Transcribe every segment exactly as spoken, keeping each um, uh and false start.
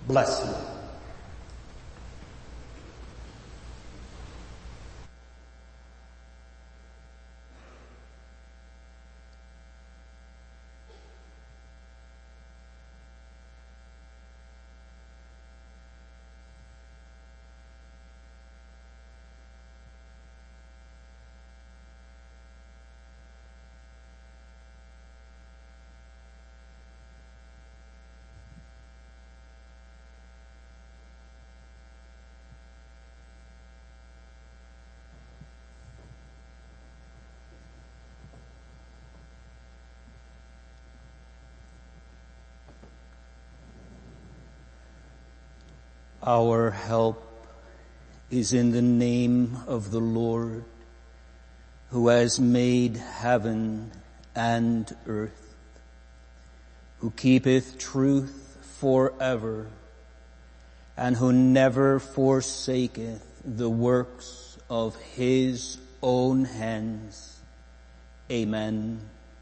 bless you. Our help is in the name of the Lord, who has made heaven and earth, who keepeth truth forever, and who never forsaketh the works of his own hands. Amen.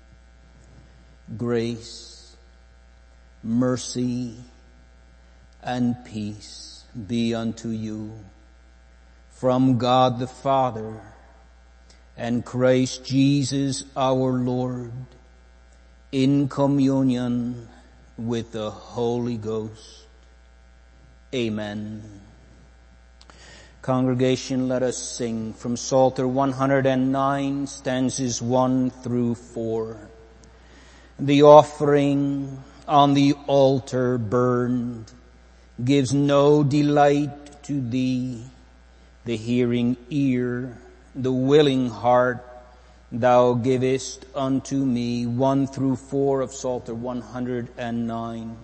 Grace, mercy, and peace be unto you from God the Father and Christ Jesus our Lord, in communion with the Holy Ghost. Amen. Congregation, let us sing from Psalter one hundred nine, stanzas one through four. The offering on the altar burned gives no delight to thee. The hearing ear, the willing heart, thou givest unto me. One through four of Psalter one hundred nine.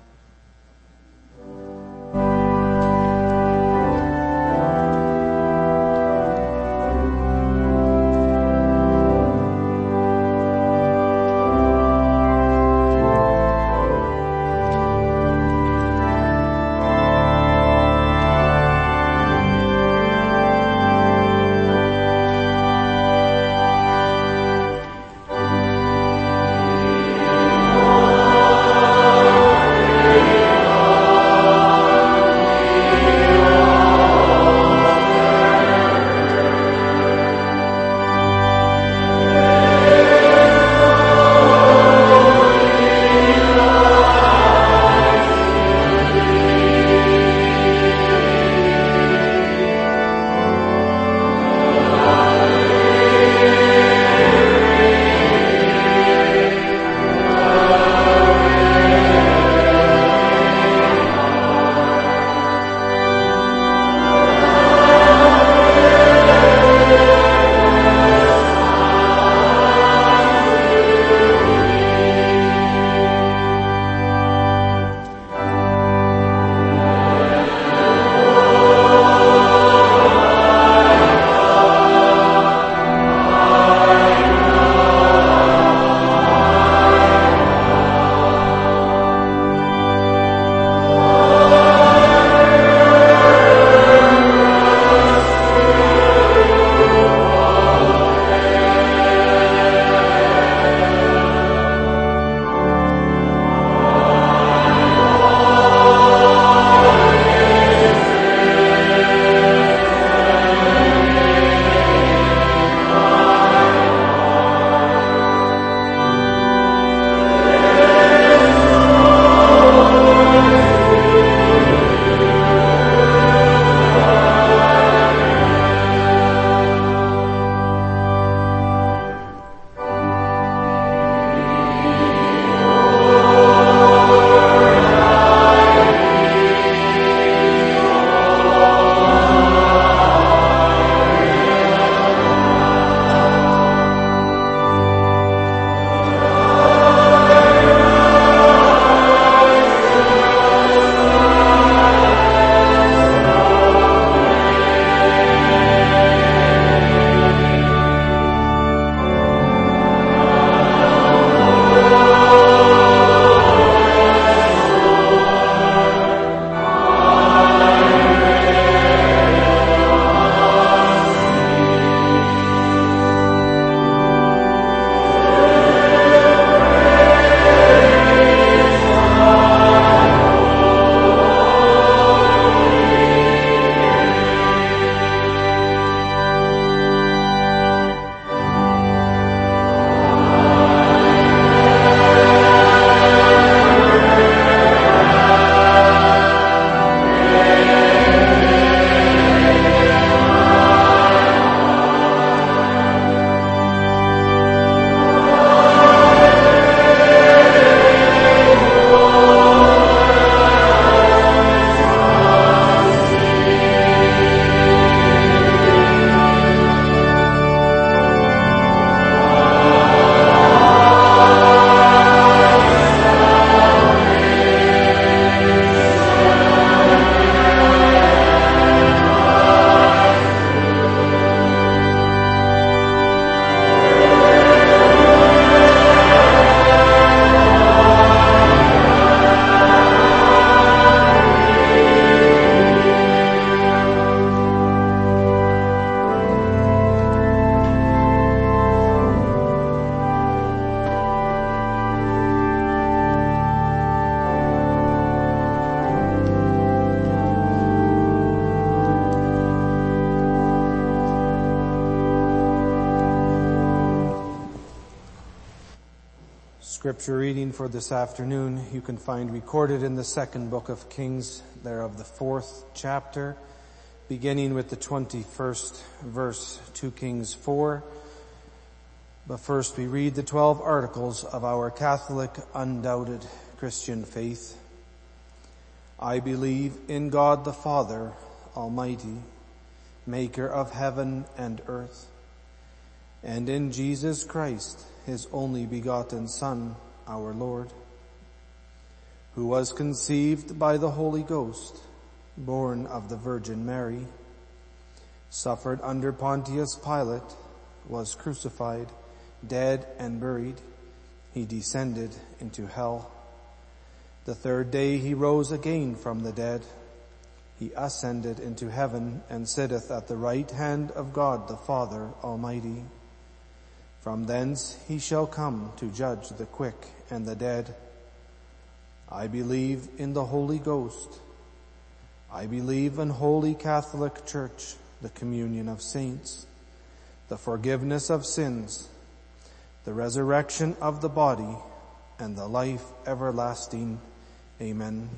Scripture reading for this afternoon you can find recorded in the second book of Kings, there of the fourth chapter, beginning with the twenty-first verse, two Kings four. But first we read the twelve articles of our Catholic, undoubted Christian faith. I believe in God the Father Almighty, maker of heaven and earth, and in Jesus Christ, his only begotten Son, our Lord, who was conceived by the Holy Ghost, born of the Virgin Mary, suffered under Pontius Pilate, was crucified, dead and buried. He descended into hell. The third day he rose again from the dead. He ascended into heaven and sitteth at the right hand of God the Father Almighty. From thence he shall come to judge the quick and the dead. I believe in the Holy Ghost. I believe in Holy Catholic Church, the communion of saints, the forgiveness of sins, the resurrection of the body, and the life everlasting. Amen.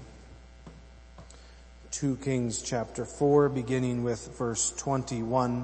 two Kings chapter four, beginning with verse twenty-one.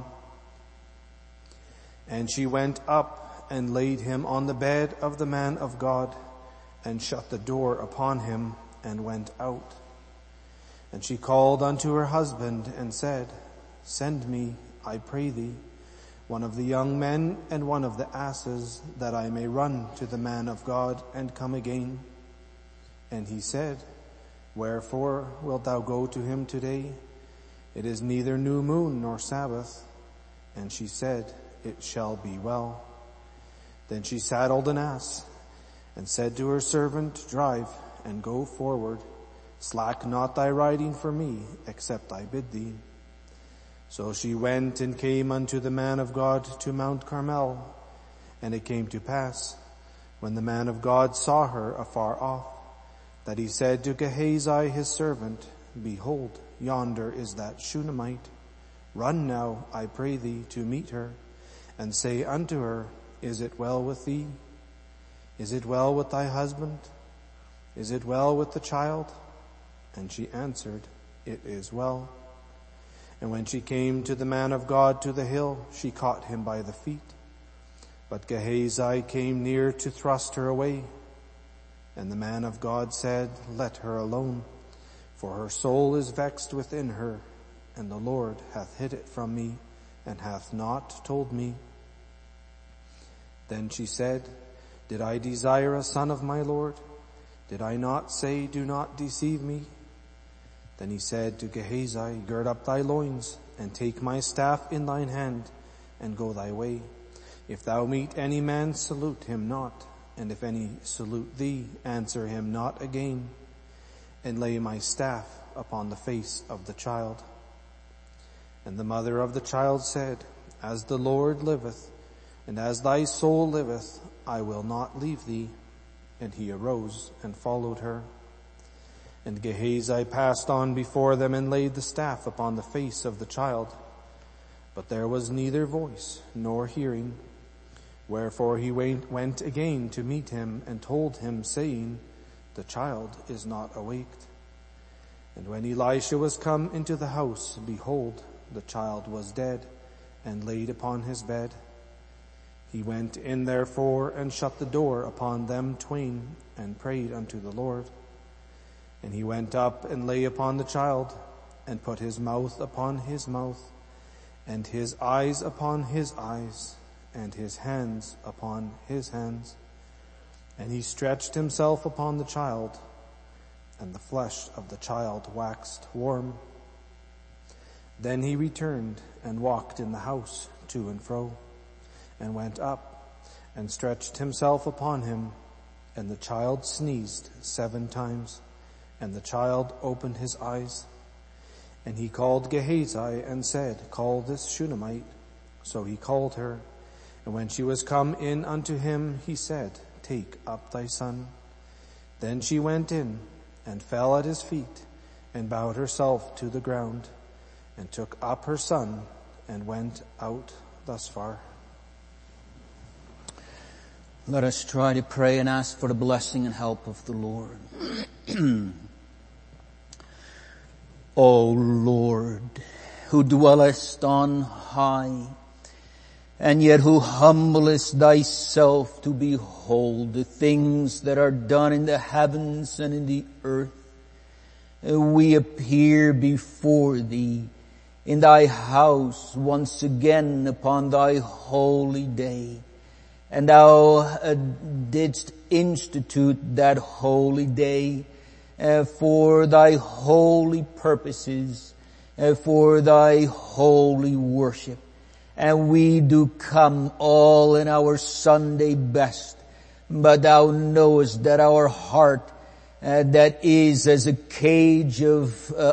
And she went up and laid him on the bed of the man of God, and shut the door upon him, and went out. And she called unto her husband, and said, Send me, I pray thee, one of the young men and one of the asses, that I may run to the man of God, and come again. And he said, Wherefore wilt thou go to him today? It is neither new moon nor Sabbath. And she said, It shall be well. Then she saddled an ass, and said to her servant, Drive, and go forward. Slack not thy riding for me, except I bid thee. So she went and came unto the man of God to Mount Carmel. And it came to pass, when the man of God saw her afar off, that he said to Gehazi his servant, Behold, yonder is that Shunammite. Run now, I pray thee, to meet her, and say unto her, Is it well with thee? Is it well with thy husband? Is it well with the child? And she answered, It is well. And when she came to the man of God to the hill, she caught him by the feet. But Gehazi came near to thrust her away. And the man of God said, Let her alone, for her soul is vexed within her, and the Lord hath hid it from me, and hath not told me. Then she said, Did I desire a son of my Lord? Did I not say, Do not deceive me? Then he said to Gehazi, Gird up thy loins, and take my staff in thine hand, and go thy way. If thou meet any man, salute him not. And if any salute thee, answer him not again, and lay my staff upon the face of the child. And the mother of the child said, As the Lord liveth, and as thy soul liveth, I will not leave thee. And he arose and followed her. And Gehazi passed on before them, and laid the staff upon the face of the child. But there was neither voice nor hearing. Wherefore he went again to meet him, and told him, saying, The child is not awaked. And when Elisha was come into the house, behold, the child was dead, and laid upon his bed. He went in therefore, and shut the door upon them twain, and prayed unto the Lord. And he went up and lay upon the child, and put his mouth upon his mouth, and his eyes upon his eyes, and his hands upon his hands. And he stretched himself upon the child, and the flesh of the child waxed warm. Then he returned and walked in the house to and fro, and went up and stretched himself upon him. And the child sneezed seven times, and the child opened his eyes. And he called Gehazi and said, Call this Shunammite. So he called her. And when she was come in unto him, he said, Take up thy son. Then she went in and fell at his feet, and bowed herself to the ground, and took up her son, and went out thus far. Let us try to pray and ask for the blessing and help of the Lord. O Lord, who dwellest on high, and yet who humblest thyself to behold the things that are done in the heavens and in the earth, we appear before thee in thy house once again upon thy holy day. And thou uh, didst institute that holy day uh, for thy holy purposes, uh, for thy holy worship. And we do come all in our Sunday best, but thou knowest that our heart uh, that is as a cage of uh,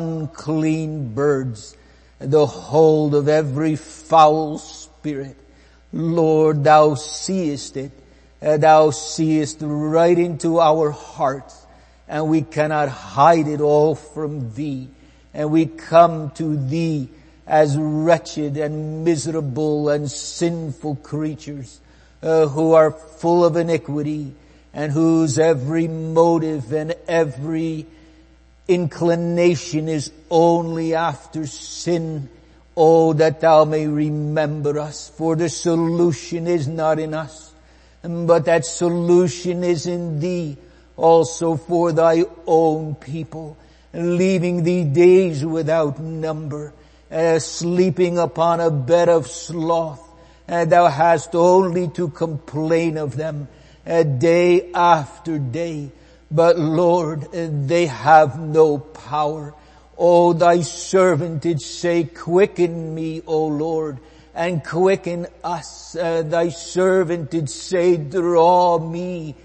unclean birds, the hold of every foul spirit. Lord, thou seest it. Uh, thou seest right into our hearts, and we cannot hide it all from thee. And we come to thee as wretched and miserable and sinful creatures uh, who are full of iniquity, and whose every motive and every inclination is only after sin. Oh, that thou may remember us, for the solution is not in us, but that solution is in thee also for thy own people, leaving thee days without number, uh, sleeping upon a bed of sloth, and thou hast only to complain of them uh, day after day. But Lord, uh, they have no power. O thy servant did say, quicken me, O Lord, and quicken us. Uh, thy servant did say, draw me.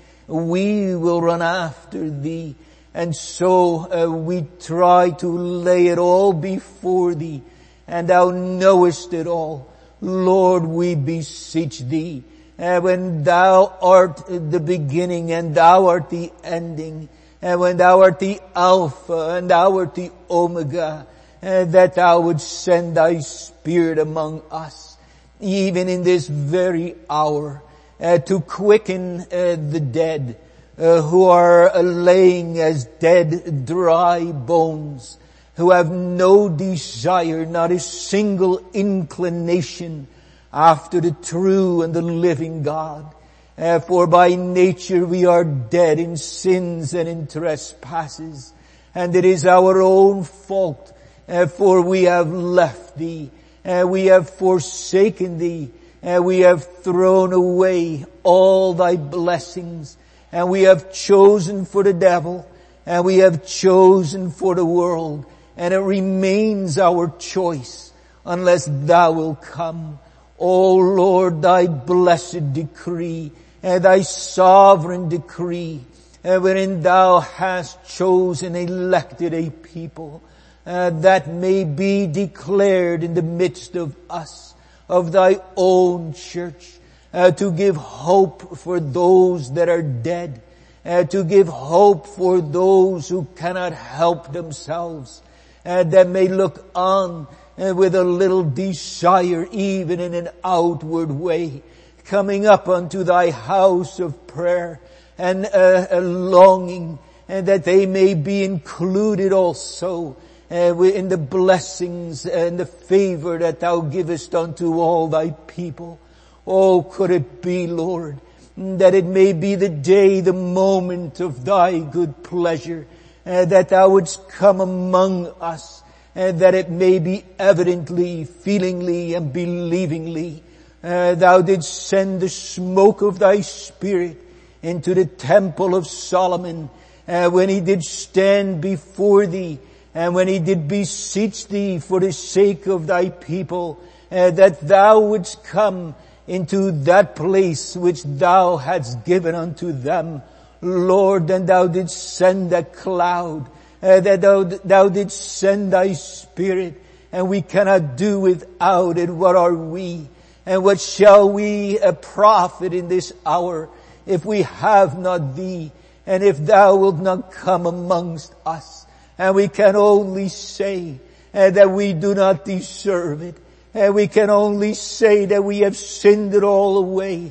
We will run after thee. And so uh, we try to lay it all before thee, and thou knowest it all. Lord, we beseech thee, uh, when thou art the beginning and thou art the ending, and when thou art the Alpha and thou art the Omega, uh, that thou would send thy Spirit among us, even in this very hour, uh, to quicken uh, the dead, uh, who are uh, laying as dead, dry bones, who have no desire, not a single inclination after the true and the living God. Uh, for by nature we are dead in sins and in trespasses, and it is our own fault, uh, for we have left thee, uh, we have forsaken thee, uh, we have thrown away all thy blessings, and we have chosen for the devil, and we have chosen for the world, and it remains our choice unless thou wilt come. O Lord, thy blessed decree, and thy sovereign decree, uh, wherein thou hast chosen, elected a people, uh, that may be declared in the midst of us, of thy own church, uh, to give hope for those that are dead, uh, to give hope for those who cannot help themselves, uh, that may look on uh, with a little desire, even in an outward way, coming up unto thy house of prayer, and uh, a longing, and that they may be included also uh, in the blessings and the favor that thou givest unto all thy people. Oh, could it be, Lord, that it may be the day, the moment of thy good pleasure, uh, that thou wouldst come among us, and that it may be evidently, feelingly, and believingly. Uh, thou didst send the smoke of thy Spirit into the temple of Solomon, uh, when he did stand before thee, and when he did beseech thee for the sake of thy people, uh, that thou wouldst come into that place which thou hadst given unto them. Lord, and thou didst send a cloud, uh, that thou, thou didst send thy Spirit, and we cannot do without it. What are we? And what shall we uh, profit in this hour if we have not thee, and if thou wilt not come amongst us? And we can only say uh, that we do not deserve it. And we can only say that we have sinned it all away.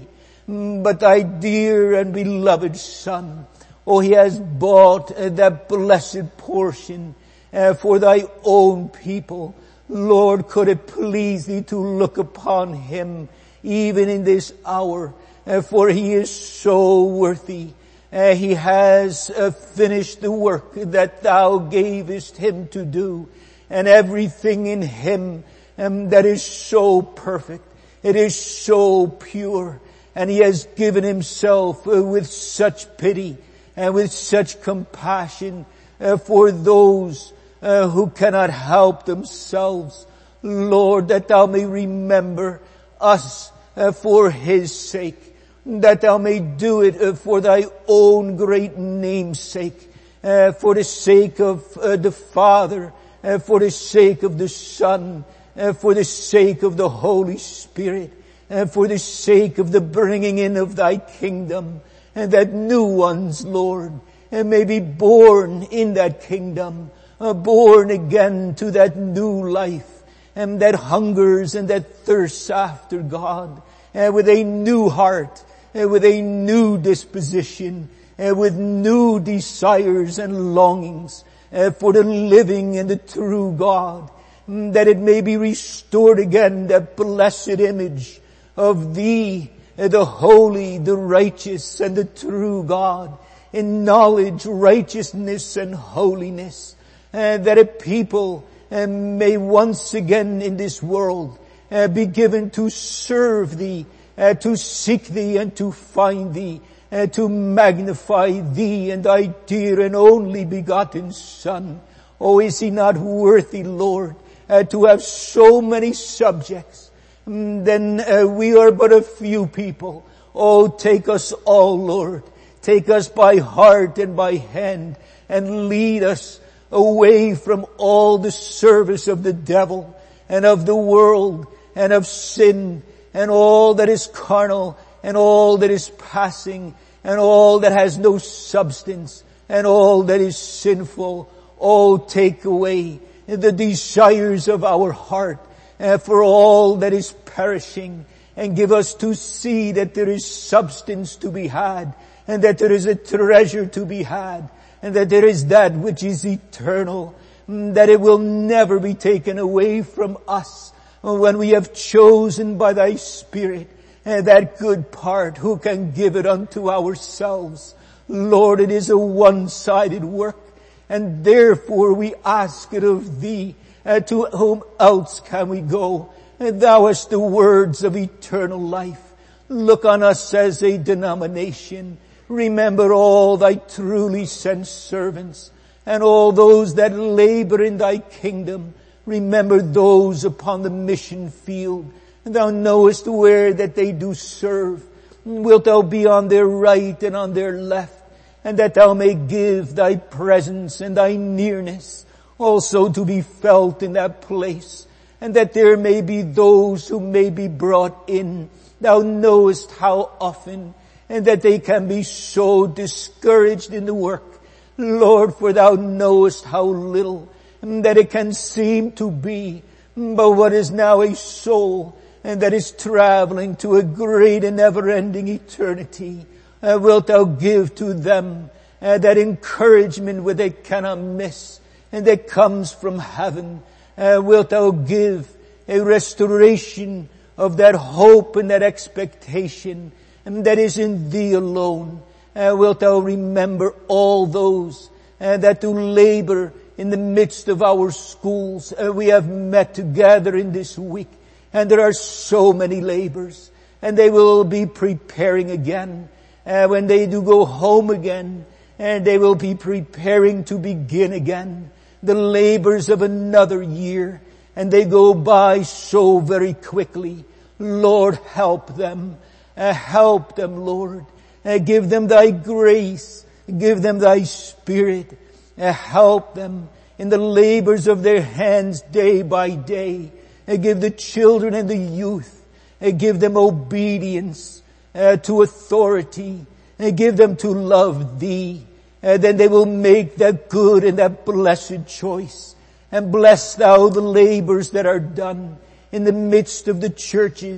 but thy dear and beloved Son. Oh, he has bought uh, that blessed portion uh, for thy own people. Lord, could it please thee to look upon him even in this hour, uh, for he is so worthy. Uh, he has uh, finished the work that thou gavest him to do, and everything in him um, that is so perfect. It is so pure, and he has given himself uh, with such pity and with such compassion uh, for those uh, who cannot help themselves. Lord, that thou may remember us uh, for his sake, that thou may do it uh, for thy own great name's sake, uh, for the sake of uh, the Father, uh, for the sake of the Son, uh, for the sake of the Holy Spirit, uh, for the sake of the bringing in of thy kingdom, and that new ones, Lord, uh, may be born in that kingdom, uh, born again to that new life, and that hungers and that thirsts after God, uh, with a new heart, uh, with a new disposition, uh, with new desires and longings uh, for the living and the true God, that it may be restored again, that blessed image of thee, uh, the holy, the righteous, and the true God, in knowledge, righteousness, and holiness, uh, that a people uh, may once again in this world uh, be given to serve thee, uh, to seek thee, and to find thee, uh, to magnify thee and thy dear and only begotten Son. Oh, is he not worthy, Lord, uh, to have so many subjects? Mm, then uh, we are but a few people. Oh, take us all, Lord. Take us by heart and by hand, and lead us away from all the service of the devil and of the world and of sin and all that is carnal and all that is passing and all that has no substance and all that is sinful. Oh, take away the desires of our heart uh, for all that is perishing, and give us to see that there is substance to be had, and that there is a treasure to be had, and that there is that which is eternal, that it will never be taken away from us when we have chosen by thy Spirit uh, that good part. Who can give it unto ourselves? Lord, it is a one-sided work, and therefore we ask it of thee. Uh, to whom else can we go? And thou hast the words of eternal life. Look on us as a denomination. Remember all thy truly sent servants and all those that labor in thy kingdom. Remember those upon the mission field. Thou knowest where that they do serve. Wilt thou be on their right and on their left, and that thou may give thy presence and thy nearness also to be felt in that place, and that there may be those who may be brought in. Thou knowest how often, and that they can be so discouraged in the work. Lord, for thou knowest how little that it can seem to be, but what is now a soul, and that is traveling to a great and never-ending eternity, uh, wilt thou give to them uh, that encouragement which they cannot miss, and that comes from heaven. Uh, wilt thou give a restoration of that hope and that expectation, and that is in thee alone. Uh, wilt thou remember all those uh, that do labor in the midst of our schools? Uh, we have met together in this week, and there are so many labors, and they will be preparing again. Uh, when they do go home again, and they will be preparing to begin again the labors of another year, and they go by so very quickly. Lord, help them. Uh, help them, Lord. Uh, give them thy grace. Give them thy Spirit. Uh, help them in the labors of their hands day by day. Uh, give the children and the youth. Uh, give them obedience uh, to authority. Uh, give them to love thee. Uh, then they will make that good and that blessed choice. And bless thou the labors that are done in the midst of the churches,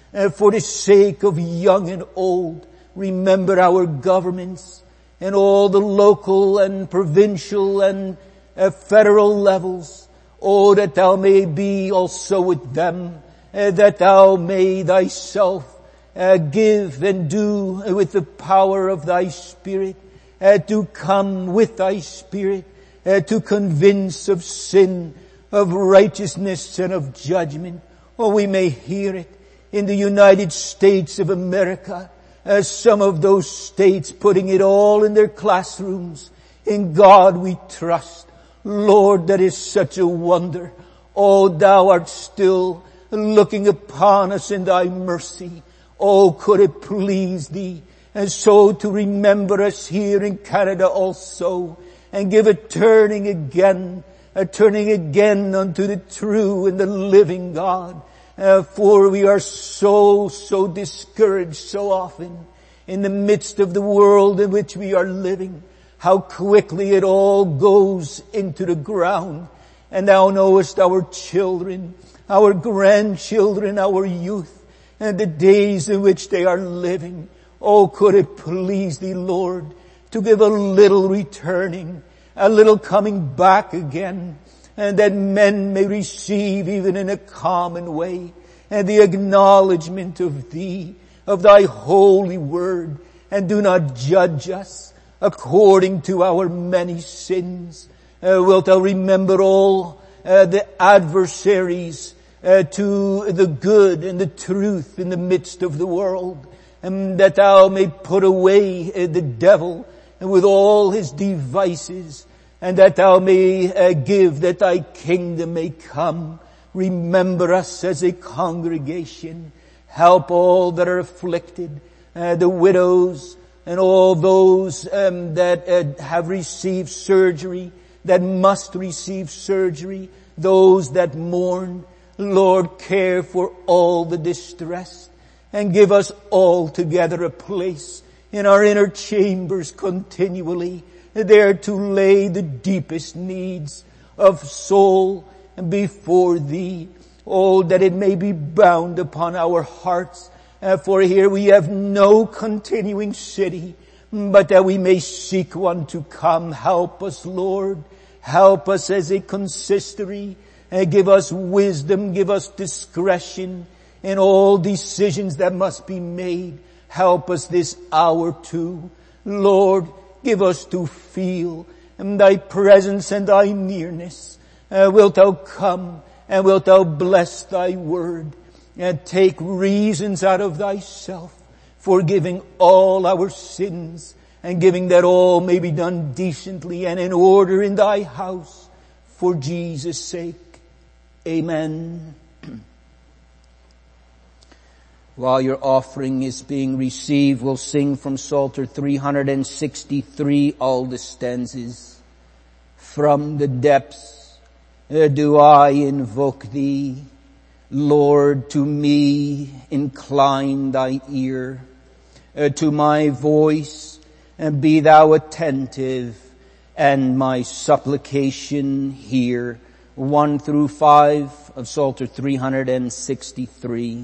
Uh, for the sake of young and old, remember our governments and all the local and provincial and uh, federal levels. Oh, that thou may be also with them, uh, that thou may thyself uh, give and do uh, with the power of thy Spirit, uh, to come with thy Spirit, uh, to convince of sin, of righteousness and of judgment. Oh, we may hear it in the United States of America, as some of those states putting it all in their classrooms. In God we trust. Lord, that is such a wonder. Oh, thou art still looking upon us in thy mercy. Oh, could it please thee, and so to remember us here in Canada also, and give a turning again, a turning again unto the true and the living God. Uh, for we are so, so discouraged so often in the midst of the world in which we are living. How quickly it all goes into the ground. And thou knowest our children, our grandchildren, our youth, and the days in which they are living. Oh, could it please thee, Lord, to give a little returning, a little coming back again, and that men may receive even in a common way, and the acknowledgement of thee, of thy holy word, and do not judge us according to our many sins. Uh, wilt thou remember all uh, the adversaries uh, to the good and the truth in the midst of the world, and that thou may put away uh, the devil and with all his devices, and that thou may uh, give that thy kingdom may come. Remember us as a congregation. Help all that are afflicted, uh, the widows and all those um, that uh, have received surgery, that must receive surgery, those that mourn. Lord, care for all the distressed, and give us all together a place in our inner chambers continually, there to lay the deepest needs of soul before thee. Oh, that it may be bound upon our hearts. Uh, for here we have no continuing city, but that we may seek one to come. Help us, Lord. Help us as a consistory. Uh, give us wisdom. Give us discretion in all decisions that must be made. Help us this hour too. Lord, give us to feel thy presence and thy nearness. Uh, wilt thou come and wilt thou bless thy word and take reasons out of thyself, forgiving all our sins and giving that all may be done decently and in order in thy house for Jesus' sake. Amen. While your offering is being received, we'll sing from Psalter three hundred sixty-three, all the stanzas. From the depths uh, do I invoke thee. Lord, to me incline thy ear, uh, to my voice, and be thou attentive, and my supplication hear. One through five of Psalter three hundred sixty-three.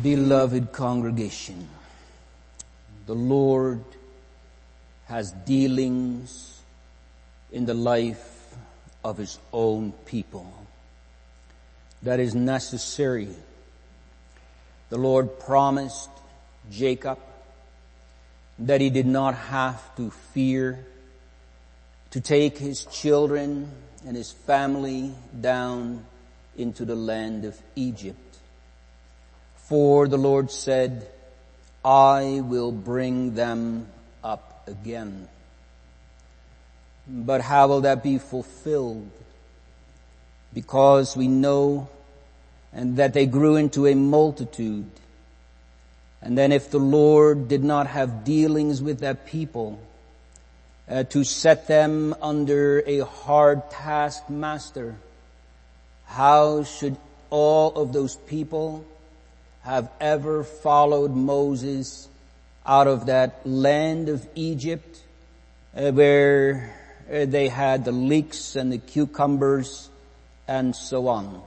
Beloved congregation, the Lord has dealings in the life of His own people. That is necessary. The Lord promised Jacob that he did not have to fear to take his children and his family down into the land of Egypt. For the Lord said, I will bring them up again. But how will that be fulfilled? Because we know and that they grew into a multitude. And then if the Lord did not have dealings with that people uh, to set them under a hard taskmaster, how should all of those people have ever followed Moses out of that land of Egypt uh, where uh, they had the leeks and the cucumbers and so on?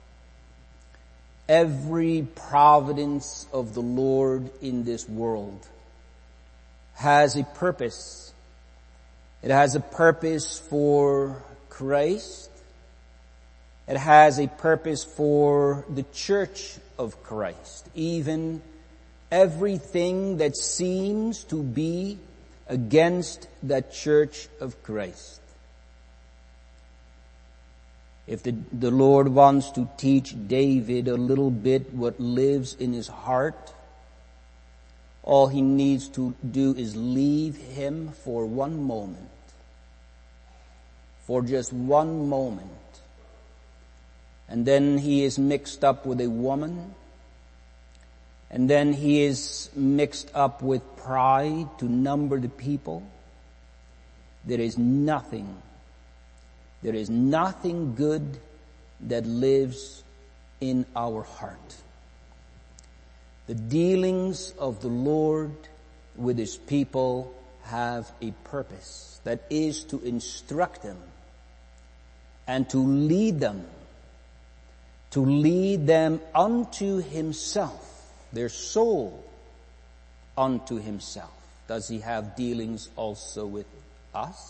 Every providence of the Lord in this world has a purpose. It has a purpose for Christ. It has a purpose for the church of Christ. Even everything that seems to be against that church of Christ. If the, the Lord wants to teach David a little bit what lives in his heart, all he needs to do is leave him for one moment. For just one moment. And then he is mixed up with a woman. And then he is mixed up with pride to number the people. There is nothing There is nothing good that lives in our heart. The dealings of the Lord with His people have a purpose. That is to instruct them and to lead them, to lead them unto Himself, their soul unto Himself. Does He have dealings also with us?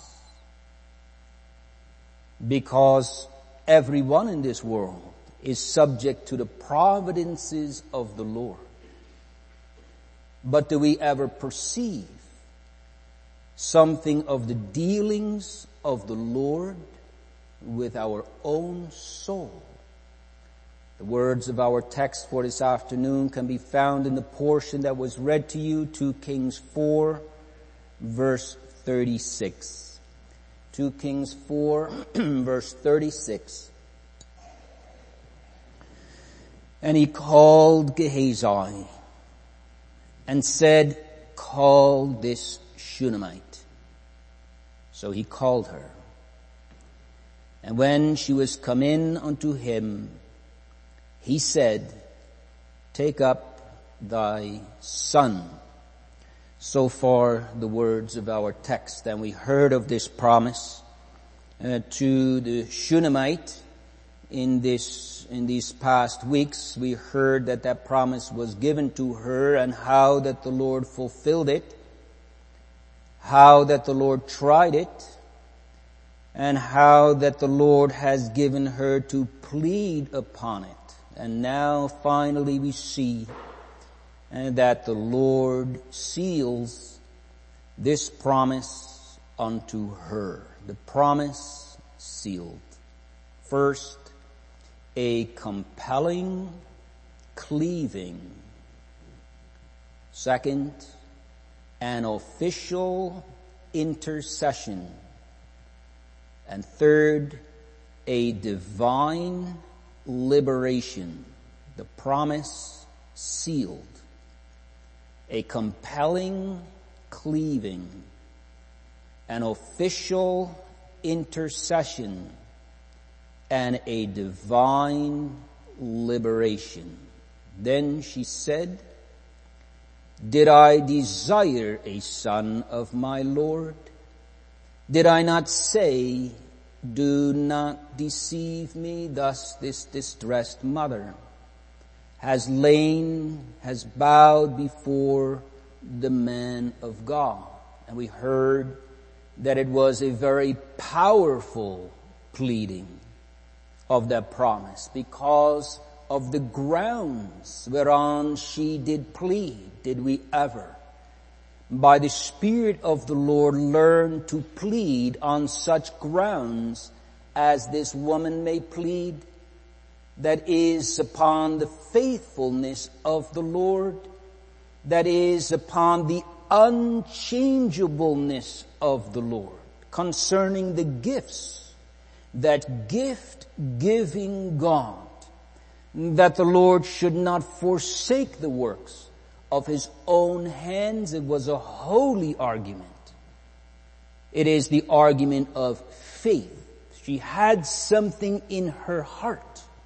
Because everyone in this world is subject to the providences of the Lord. But do we ever perceive something of the dealings of the Lord with our own soul? The words of our text for this afternoon can be found in the portion that was read to you, Second Kings four, verse thirty-six. Second Kings four, verse thirty-six. And he called Gehazi and said, call this Shunammite. So he called her. And when she was come in unto him, he said, take up thy son. So far the words of our text. And we heard of this promise uh, to the Shunammite in this, in these past weeks. We heard that that promise was given to her and how that the Lord fulfilled it, how that the Lord tried it, and how that the Lord has given her to plead upon it. And now finally we see and that the Lord seals this promise unto her. The promise sealed. First, a compelling cleaving. Second, an official intercession. And third, a divine liberation. The promise sealed. A compelling cleaving, an official intercession, and a divine liberation. Then she said, did I desire a son of my Lord? Did I not say, do not deceive me, thus this distressed mother has lain, has bowed before the man of God. And we heard that it was a very powerful pleading of that promise because of the grounds whereon she did plead. Did we ever, by the Spirit of the Lord, learn to plead on such grounds as this woman may plead? That is upon the faithfulness of the Lord, that is upon the unchangeableness of the Lord, concerning the gifts, that gift-giving God, that the Lord should not forsake the works of His own hands. It was a holy argument. It is the argument of faith. She had something in her heart.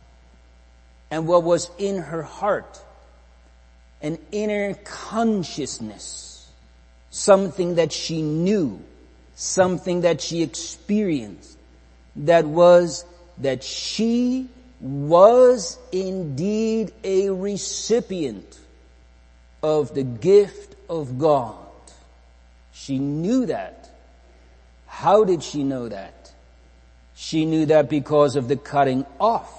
And what was in her heart? An inner consciousness. Something that she knew. Something that she experienced. That was that she was indeed a recipient of the gift of God. She knew that. How did she know that? She knew that because of the cutting off.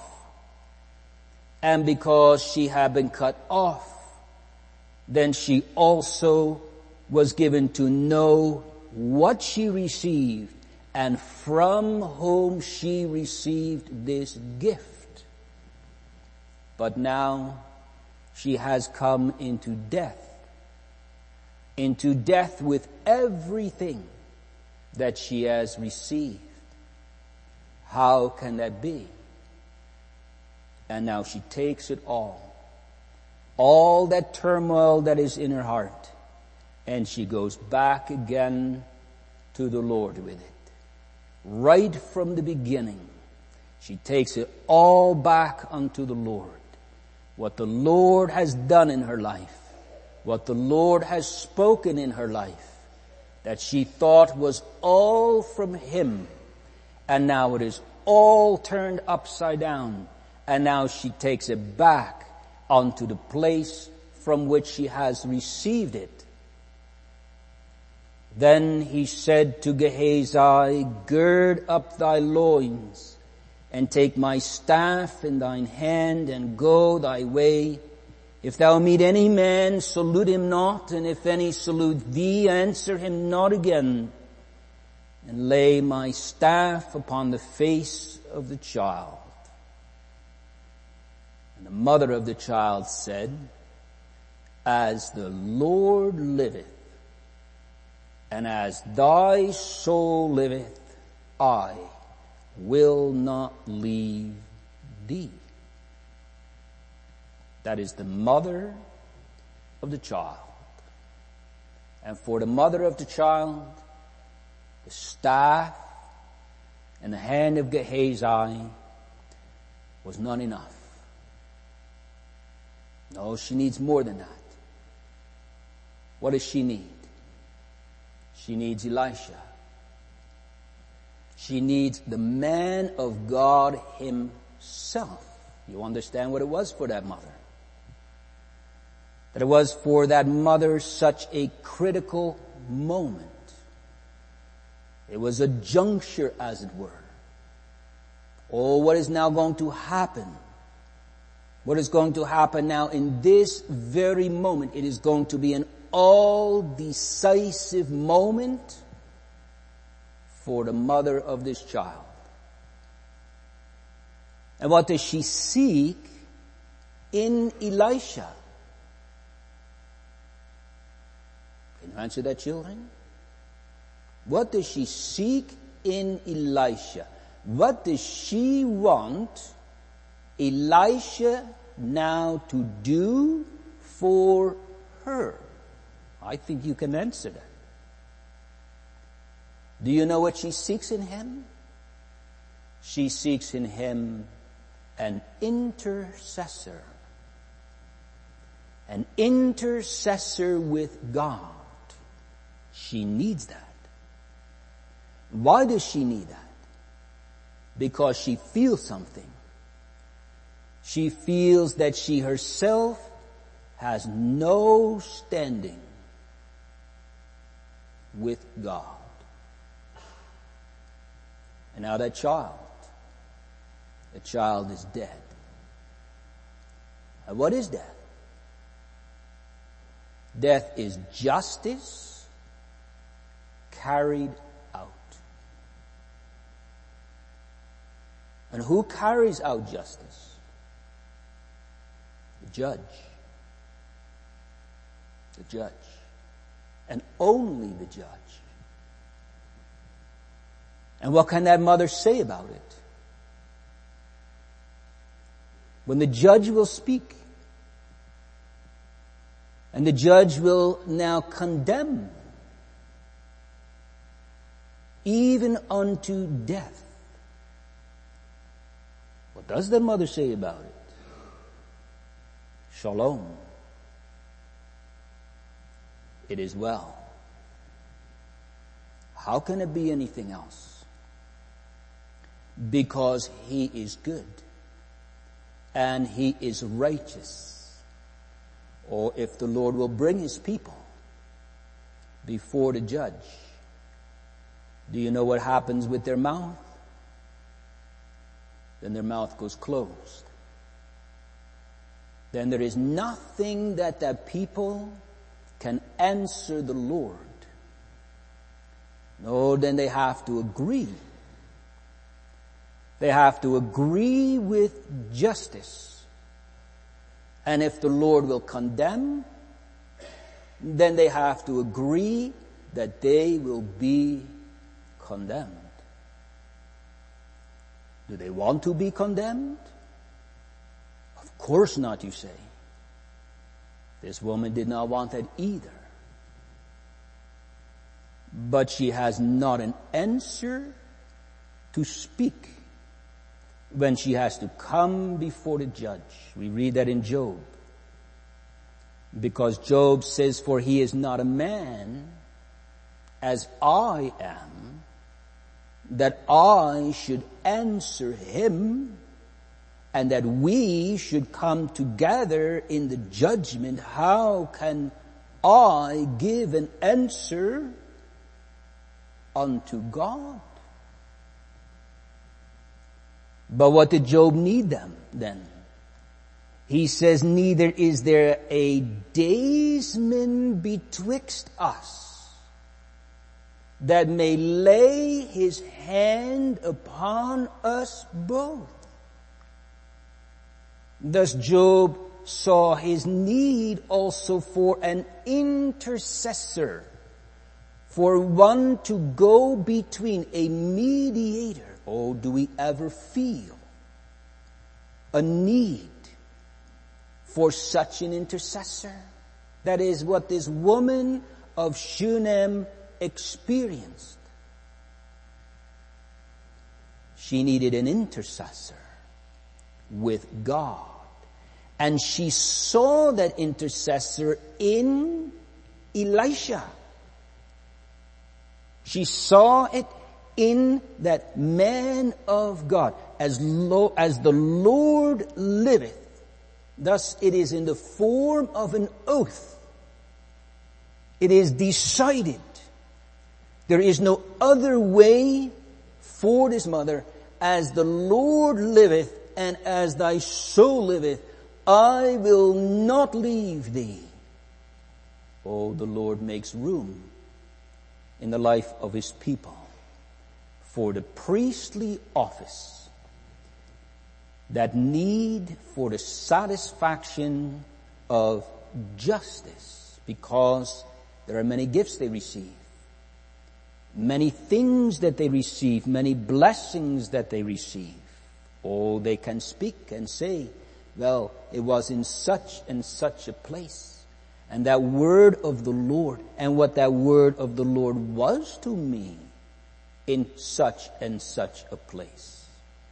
And because she had been cut off, then she also was given to know what she received and from whom she received this gift. But now she has come into death, into death with everything that she has received. How can that be? And now she takes it all, all that turmoil that is in her heart, and she goes back again to the Lord with it. Right from the beginning, she takes it all back unto the Lord. What the Lord has done in her life, what the Lord has spoken in her life, that she thought was all from Him, and now it is all turned upside down, and now she takes it back onto the place from which she has received it. Then he said to Gehazi, gird up thy loins, and take my staff in thine hand, and go thy way. If thou meet any man, salute him not, and if any salute thee, answer him not again. And lay my staff upon the face of the child. And the mother of the child said, as the Lord liveth, and as thy soul liveth, I will not leave thee. That is the mother of the child. And for the mother of the child, the staff and the hand of Gehazi was not enough. No, she needs more than that. What does she need? She needs Elisha. She needs the man of God himself. You understand what it was for that mother? That it was for that mother such a critical moment. It was a juncture, as it were. Oh, what is now going to happen? What is going to happen now in this very moment? It is going to be an all-decisive moment for the mother of this child. And what does she seek in Elisha? Can you answer that, children? What does she seek in Elisha? What does she want Elisha now to do for her? I think you can answer that. Do you know what she seeks in him? She seeks in him an intercessor. An intercessor with God. She needs that. Why does she need that? Because she feels something. She feels that she herself has no standing with God. And now that child, the child is dead. And what is death? Death is justice carried out. And who carries out justice? The judge. The judge. And only the judge. And what can that mother say about it? When the judge will speak, and the judge will now condemn, even unto death. What does the mother say about it? Shalom. It is well. How can it be anything else? Because he is good and he is righteous. Or if the Lord will bring his people before the judge, do you know what happens with their mouth? Then their mouth goes closed. Then there is nothing that the people can answer the Lord. No, then they have to agree. They have to agree with justice. And if the Lord will condemn, then they have to agree that they will be condemned. Do they want to be condemned? Of course not, you say. This woman did not want that either. But she has not an answer to speak when she has to come before the judge. We read that in Job. Because Job says, for he is not a man as I am, that I should answer him, and that we should come together in the judgment. How can I give an answer unto God? But what did Job need them then? He says, neither is there a daysman betwixt us that may lay his hand upon us both. Thus Job saw his need also for an intercessor, for one to go between, a mediator. Oh, do we ever feel a need for such an intercessor? That is what this woman of Shunem experienced. She needed an intercessor with God. And she saw that intercessor in Elisha. She saw it in that man of God. As, lo- as the Lord liveth, thus it is in the form of an oath. It is decided. There is no other way for this mother. As the Lord liveth and as thy soul liveth, I will not leave thee. Oh, the Lord makes room in the life of his people for the priestly office, that need for the satisfaction of justice, because there are many gifts they receive, many things that they receive, many blessings that they receive. Oh, they can speak and say, well, it was in such and such a place, and that word of the Lord, and what that word of the Lord was to me in such and such a place.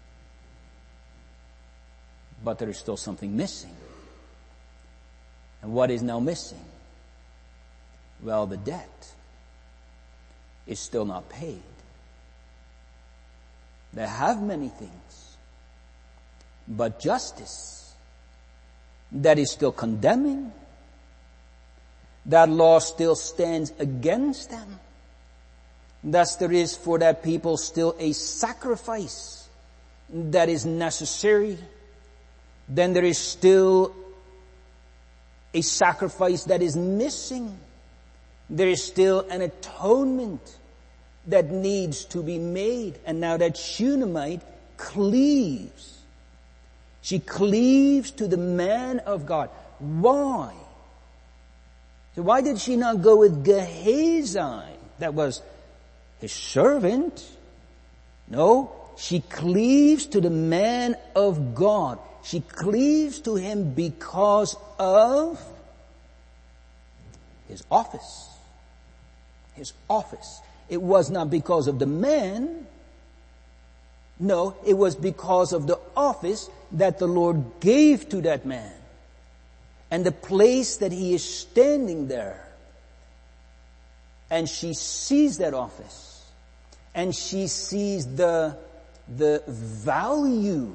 But there is still something missing. And what is now missing? Well, the debt is still not paid. They have many things, but justice. That is still condemning. That law still stands against them. Thus there is for that people still a sacrifice that is necessary. Then there is still a sacrifice that is missing. There is still an atonement that needs to be made. And now that Shunammite cleaves. She cleaves to the man of God. Why? So why did she not go with Gehazi? That was his servant. No, she cleaves to the man of God. She cleaves to him because of his office. His office. It was not because of the man. No, it was because of the office that the Lord gave to that man. And the place that he is standing there. And she sees that office. And she sees the, the value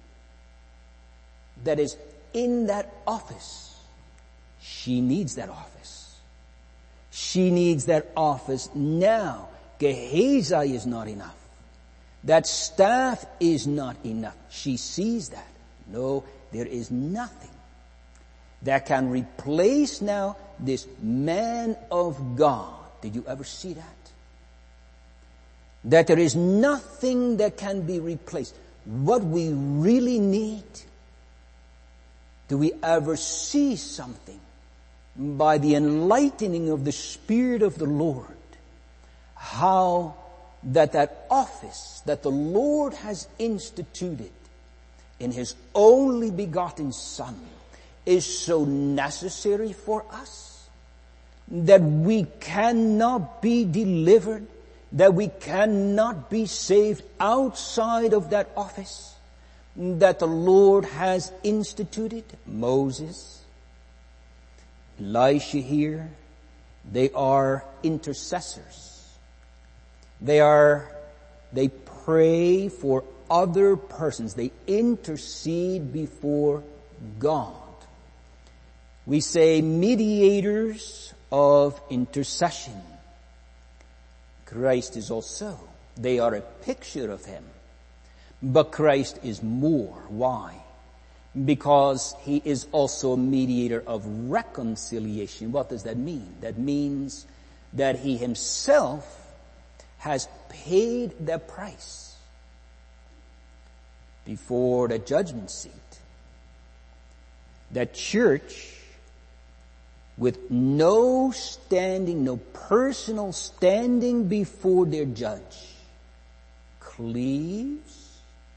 that is in that office. She needs that office. She needs that office now. Gehazi is not enough. That staff is not enough. She sees that. No, there is nothing that can replace now this man of God. Did you ever see that? That there is nothing that can be replaced. What we really need. Do we ever see something by the enlightening of the Spirit of the Lord? How that that office that the Lord has instituted in His only begotten Son is so necessary for us that we cannot be delivered, that we cannot be saved outside of that office that the Lord has instituted. Moses, Elisha here, they are intercessors. They are, they pray for other persons. They intercede before God. We say mediators of intercession. Christ is also. They are a picture of Him. But Christ is more. Why? Because He is also a mediator of reconciliation. What does that mean? That means that He Himself has paid the price before the judgment seat. That church with no standing, no personal standing before their judge, cleaves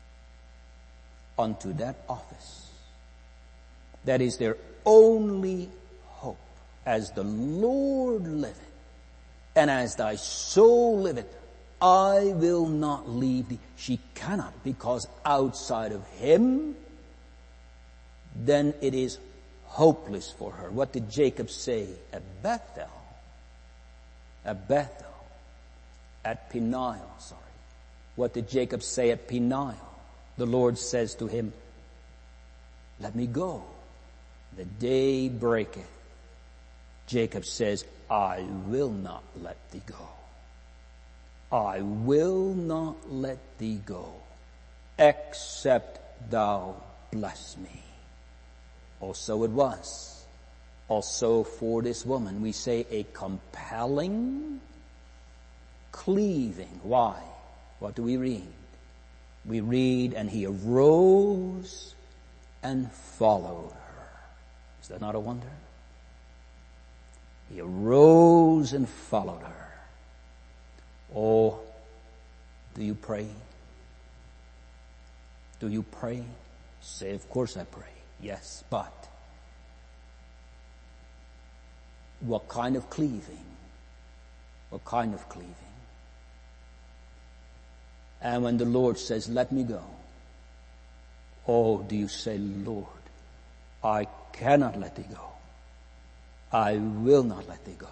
unto that office. That is their only hope. As the Lord liveth, and as thy soul liveth, I will not leave thee. She cannot, because outside of Him, then it is hopeless for her. What did Jacob say at Bethel? At Bethel. At Peniel, sorry. What did Jacob say at Peniel? The Lord says to him, let me go. The day breaketh. Jacob says, I will not let thee go. I will not let thee go, except thou bless me. Also it was. Also for this woman, we say a compelling cleaving. Why? What do we read? We read, and he arose and followed her. Is that not a wonder? He arose and followed her. Oh, do you pray? Do you pray? Say, of course I pray. Yes, but what kind of cleaving? What kind of cleaving? And when the Lord says, let me go, oh, do you say, Lord, I cannot let thee go. I will not let thee go.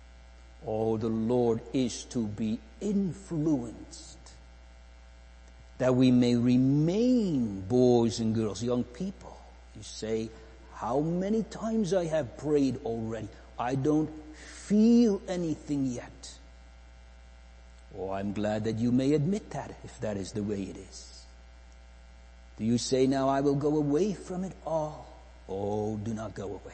Oh, the Lord is to be influenced that we may remain boys and girls, young people. You say, how many times I have prayed already? I don't feel anything yet. Oh, I'm glad that you may admit that, if that is the way it is. Do you say, now I will go away from it all? Oh, do not go away.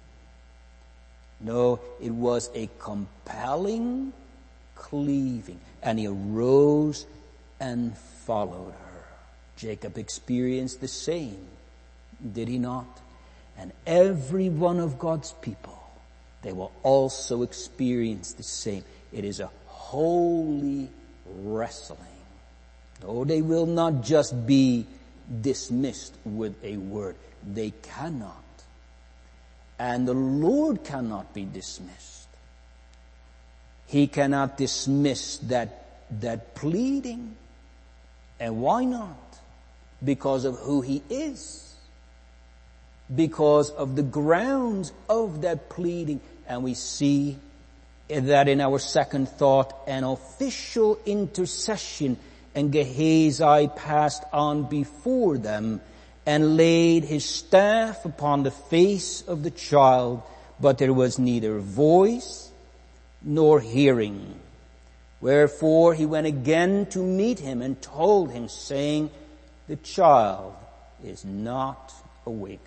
No, it was a compelling cleaving. And he arose and followed her. Jacob experienced the same, did he not? And every one of God's people, they will also experience the same. It is a holy wrestling. No, they will not just be dismissed with a word. They cannot. And the Lord cannot be dismissed. He cannot dismiss that, that pleading. And why not? Because of who he is. Because of the grounds of that pleading. And we see that in our second thought, an official intercession, and Gehazi passed on before them and laid his staff upon the face of the child, but there was neither voice nor hearing. Wherefore he went again to meet him and told him, saying, the child is not awaked.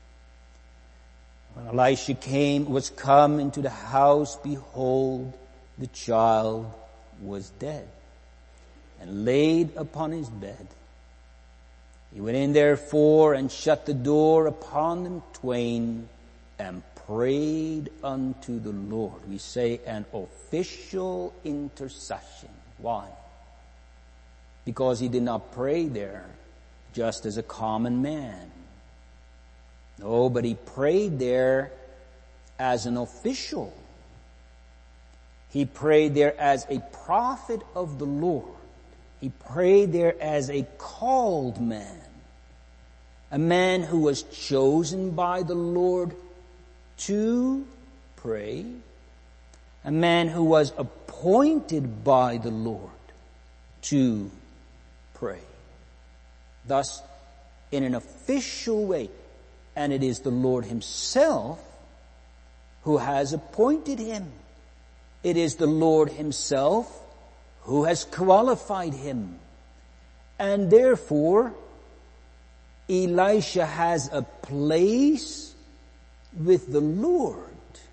When Elisha came, was come into the house, behold, the child was dead, and laid upon his bed. He went in therefore and shut the door upon them twain, and prayed unto the Lord. We say an official intercession. Why? Because he did not pray there just as a common man. No, but he prayed there as an official. He prayed there as a prophet of the Lord. He prayed there as a called man. A man who was chosen by the Lord to pray. A man who was appointed by the Lord to pray. Thus, in an official way, and it is the Lord himself who has appointed him. It is the Lord himself who has qualified him. And therefore, Elisha has a place with the Lord,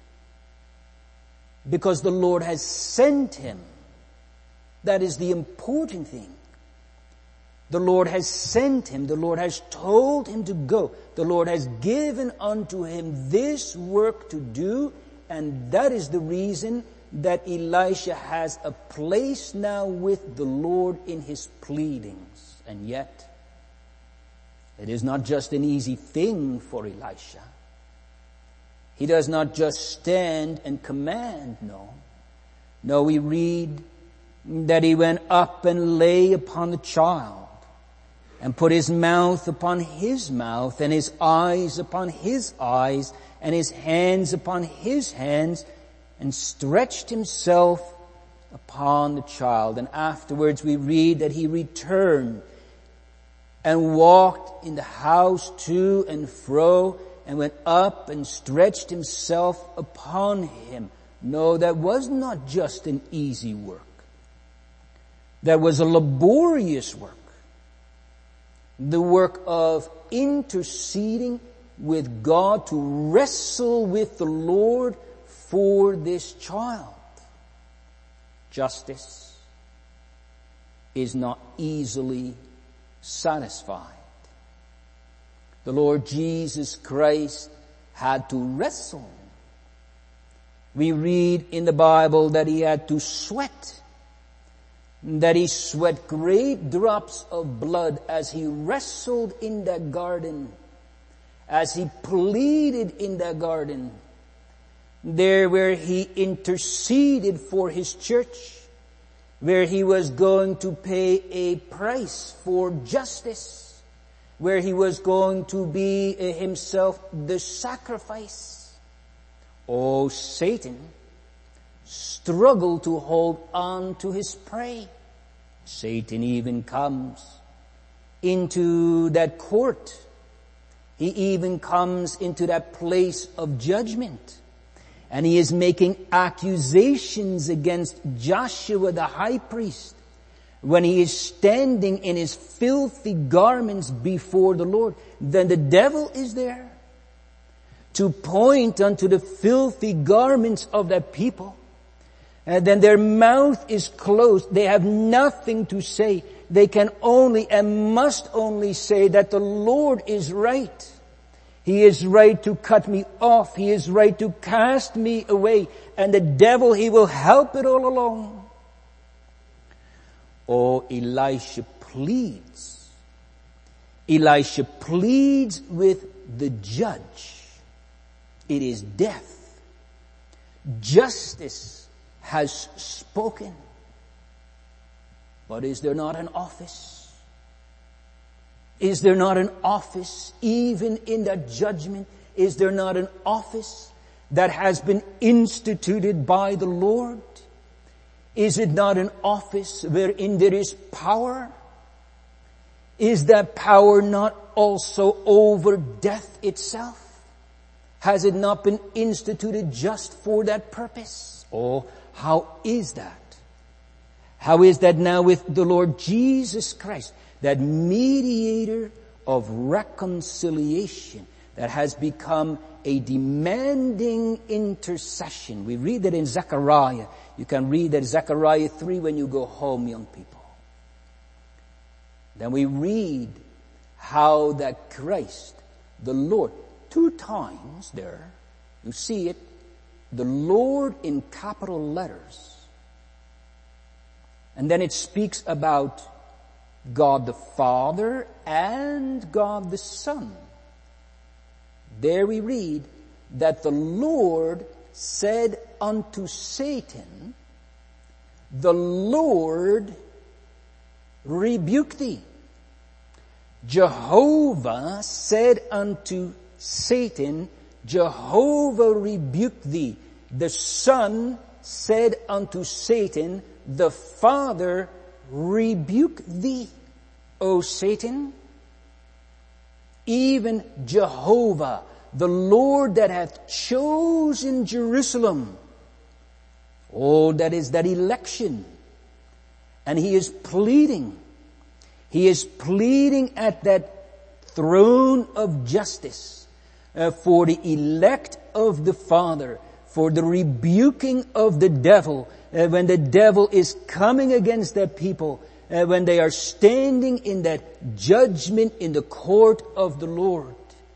because the Lord has sent him. That is the important thing. The Lord has sent him. The Lord has told him to go. The Lord has given unto him this work to do, and that is the reason that Elisha has a place now with the Lord in his pleadings. And yet, it is not just an easy thing for Elisha. He does not just stand and command, no. No, we read that he went up and lay upon the child, and put his mouth upon his mouth, and his eyes upon his eyes, and his hands upon his hands, and stretched himself upon the child. And afterwards we read that he returned and walked in the house to and fro, and went up and stretched himself upon him. No, that was not just an easy work. That was a laborious work. The work of interceding with God to wrestle with the Lord for this child. Justice is not easily satisfied. The Lord Jesus Christ had to wrestle. We read in the Bible that he had to sweat, that he sweat great drops of blood as he wrestled in that garden, as he pleaded in that garden, there where he interceded for his church, where he was going to pay a price for justice, where he was going to be himself the sacrifice. Oh, Satan struggled to hold on to his prey. Satan even comes into that court. He even comes into that place of judgment. And he is making accusations against Joshua the high priest when he is standing in his filthy garments before the Lord. Then the devil is there to point unto the filthy garments of that people. And then their mouth is closed. They have nothing to say. They can only and must only say that the Lord is right. He is right to cut me off. He is right to cast me away. And the devil, he will help it all along. Oh, Elisha pleads. Elisha pleads with the judge. It is death. Justice has spoken. But is there not an office? Is there not an office, even in that judgment? Is there not an office that has been instituted by the Lord? Is it not an office wherein there is power? Is that power not also over death itself? Has it not been instituted just for that purpose? Oh, how is that? How is that now with the Lord Jesus Christ, that mediator of reconciliation that has become a demanding intercession? We read that in Zechariah. You can read that in Zechariah three when you go home, young people. Then we read how that Christ, the Lord, two times there, you see it, the Lord in capital letters. And then it speaks about God the Father and God the Son. There we read that the Lord said unto Satan, the Lord rebuke thee. Jehovah said unto Satan, Jehovah rebuke thee. The Son said unto Satan, the Father rebuke thee, O Satan. Even Jehovah, the Lord that hath chosen Jerusalem. Oh, that is that election. And he is pleading. He is pleading at that throne of justice uh, for the elect of the Father, for the rebuking of the devil, uh, when the devil is coming against their people, uh, when they are standing in that judgment in the court of the Lord.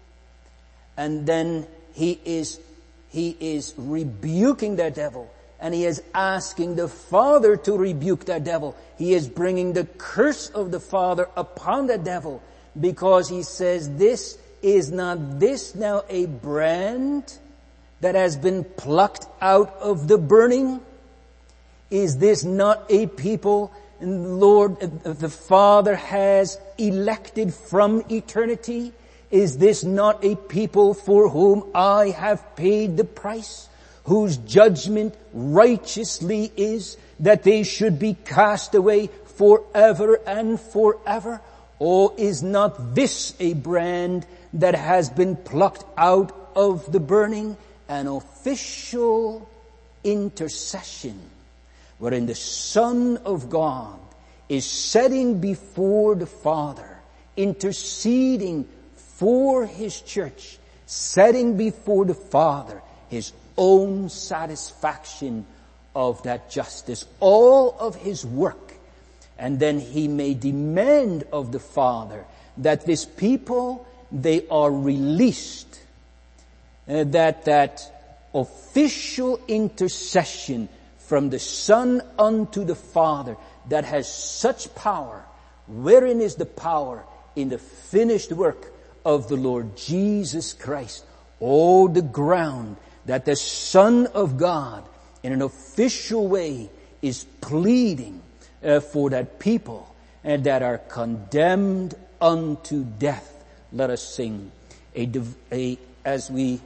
And then he is, he is rebuking that devil. And he is asking the Father to rebuke that devil. He is bringing the curse of the Father upon the devil, because he says, this is not this now a brand that has been plucked out of the burning? Is this not a people, Lord, the Father has elected from eternity? Is this not a people for whom I have paid the price, whose judgment righteously is that they should be cast away forever and forever? Or is not this a brand that has been plucked out of the burning? An official intercession wherein the Son of God is setting before the Father, interceding for his church, setting before the Father his own satisfaction of that justice, all of his work. And then he may demand of the Father that this people, they are released, uh, that that official intercession from the Son unto the Father that has such power. Wherein is the power? In the finished work of the Lord Jesus Christ. Oh, the ground that the Son of God in an official way is pleading uh, for that people and that are condemned unto death. Let us sing a, a as we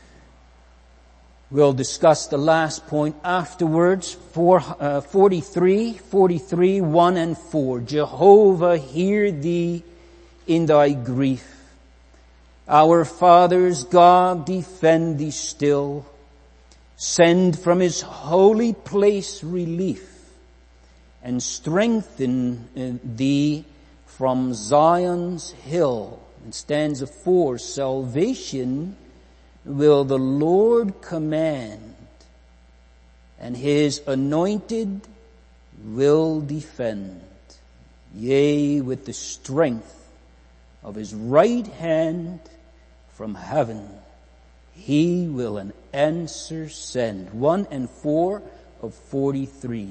will discuss the last point afterwards. Four, uh, forty-three, forty-three, one and four. Jehovah, hear thee, in thy grief. Our fathers, God, defend thee still. Send from his holy place relief, and strengthen thee from Zion's hill. In stanza four, salvation will the Lord command, and his anointed will defend. Yea, with the strength of his right hand from heaven, he will an answer send. One and four of forty-three.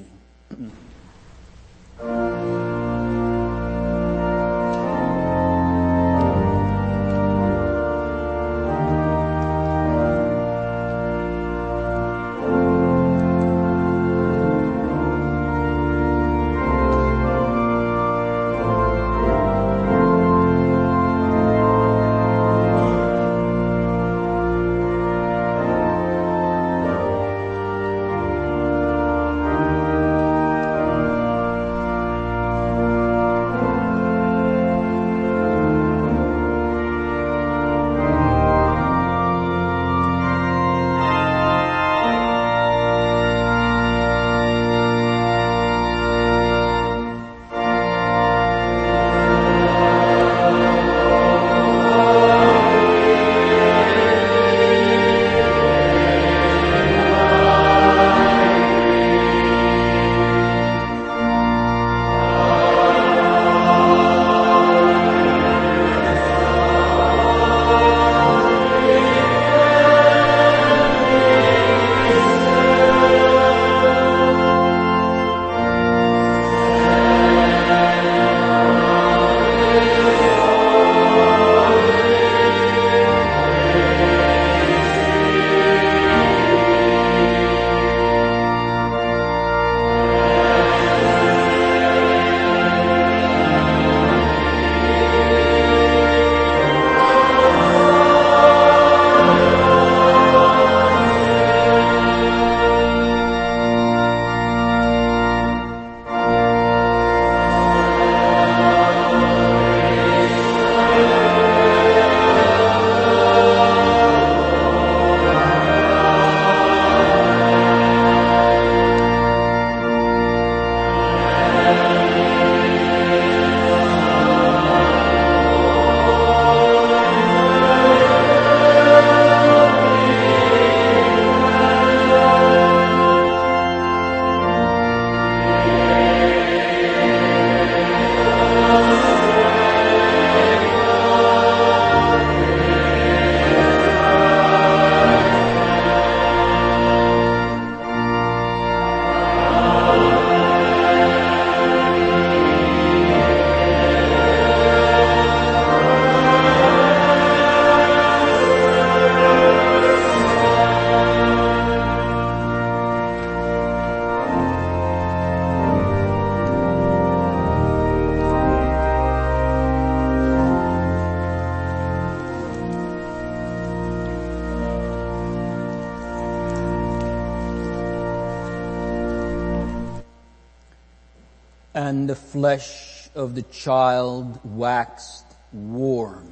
And the flesh of the child waxed warm.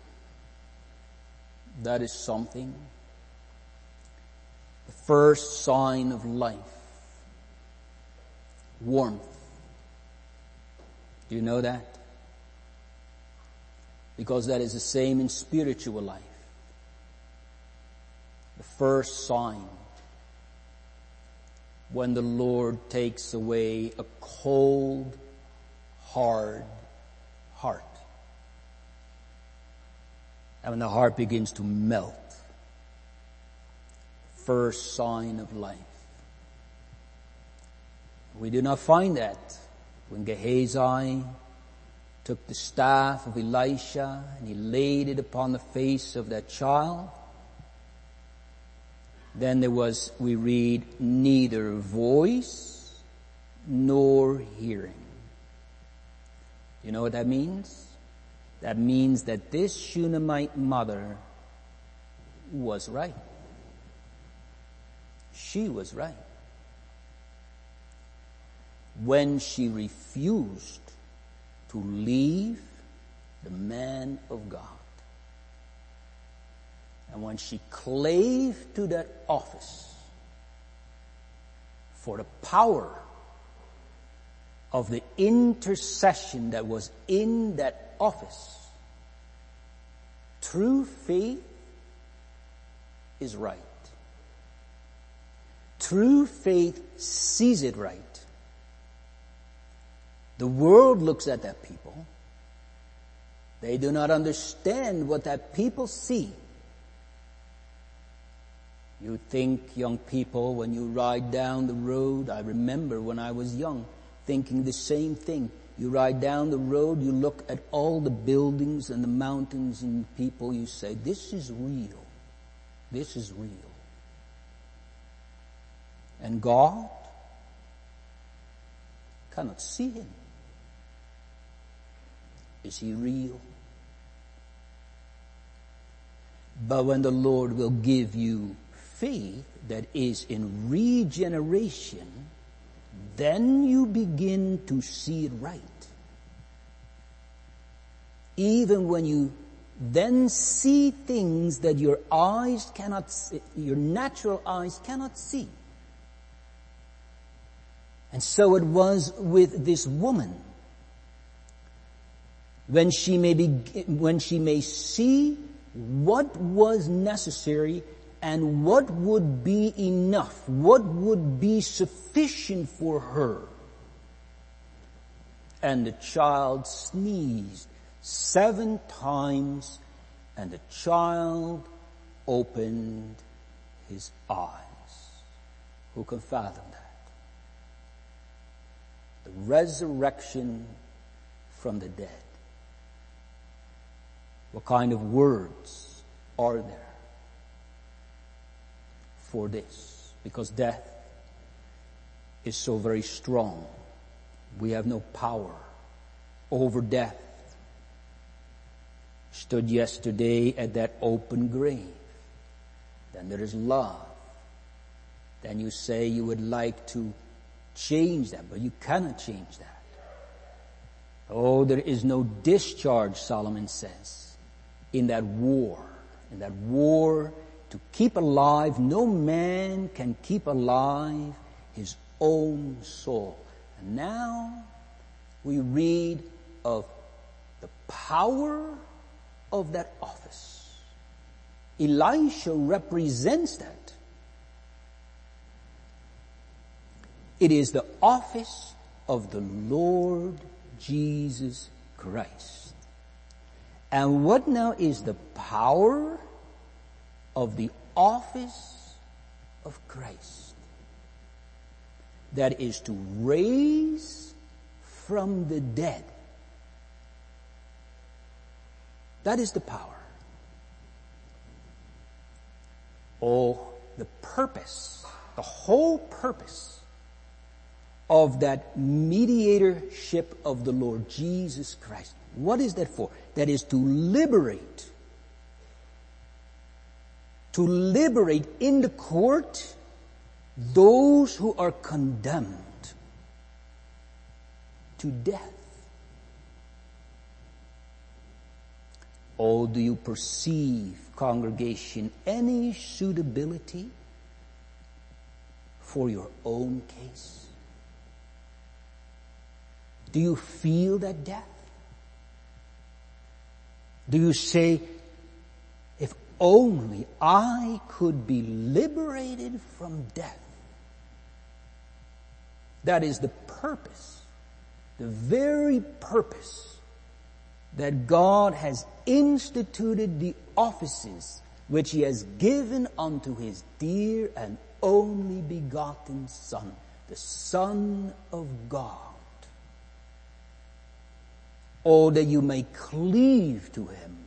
That is something. The first sign of life. Warmth. Do you know that? Because that is the same in spiritual life. The first sign when the Lord takes away a cold, hard heart. And when the heart begins to melt. First sign of life. We do not find that when Gehazi took the staff of Elisha and he laid it upon the face of that child. Then there was, we read, neither voice nor hearing. You know what that means? That means that this Shunammite mother was right. She was right. When she refused to leave the man of God. And when she clave to that office for the power of the intercession that was in that office, true faith is right. True faith sees it right. The world looks at that people. They do not understand what that people see. You think, young people, when you ride down the road, I remember when I was young thinking the same thing. You ride down the road, you look at all the buildings and the mountains and people, you say, this is real. This is real. And God cannot see him. Is he real? But when the Lord will give you faith that is in regeneration, then you begin to see it right. Even when you then see things that your eyes cannot see, your natural eyes cannot see. And so it was with this woman. When she may be, when she may see what was necessary and what would be enough, what would be sufficient for her. And the child sneezed seven times, and the child opened his eyes. Who can fathom that? The resurrection from the dead. What kind of words are there for this? Because death is so very strong. We have no power over death. Stood yesterday at that open grave. Then there is love. Then you say you would like to change that, but you cannot change that. Oh, there is no discharge, Solomon says, in that war. In that war to keep alive, no man can keep alive his own soul. And now we read of the power of that office. Elisha represents that. It is the office of the Lord Jesus Christ. And what now is the power of the office of Christ? That is to raise from the dead. That is the power. Oh, the purpose, the whole purpose of that mediatorship of the Lord Jesus Christ. What is that for? That is to liberate. To liberate in the court those who are condemned to death. Oh, do you perceive, congregation, any suitability for your own case? Do you feel that death? Do you say, if only I could be liberated from death? That is the purpose, the very purpose that God has instituted the offices which he has given unto his dear and only begotten Son, the Son of God. Oh, that you may cleave to him.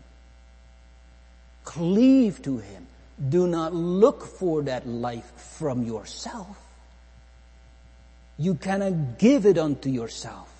Cleave to him. Do not look for that life from yourself. You cannot give it unto yourself.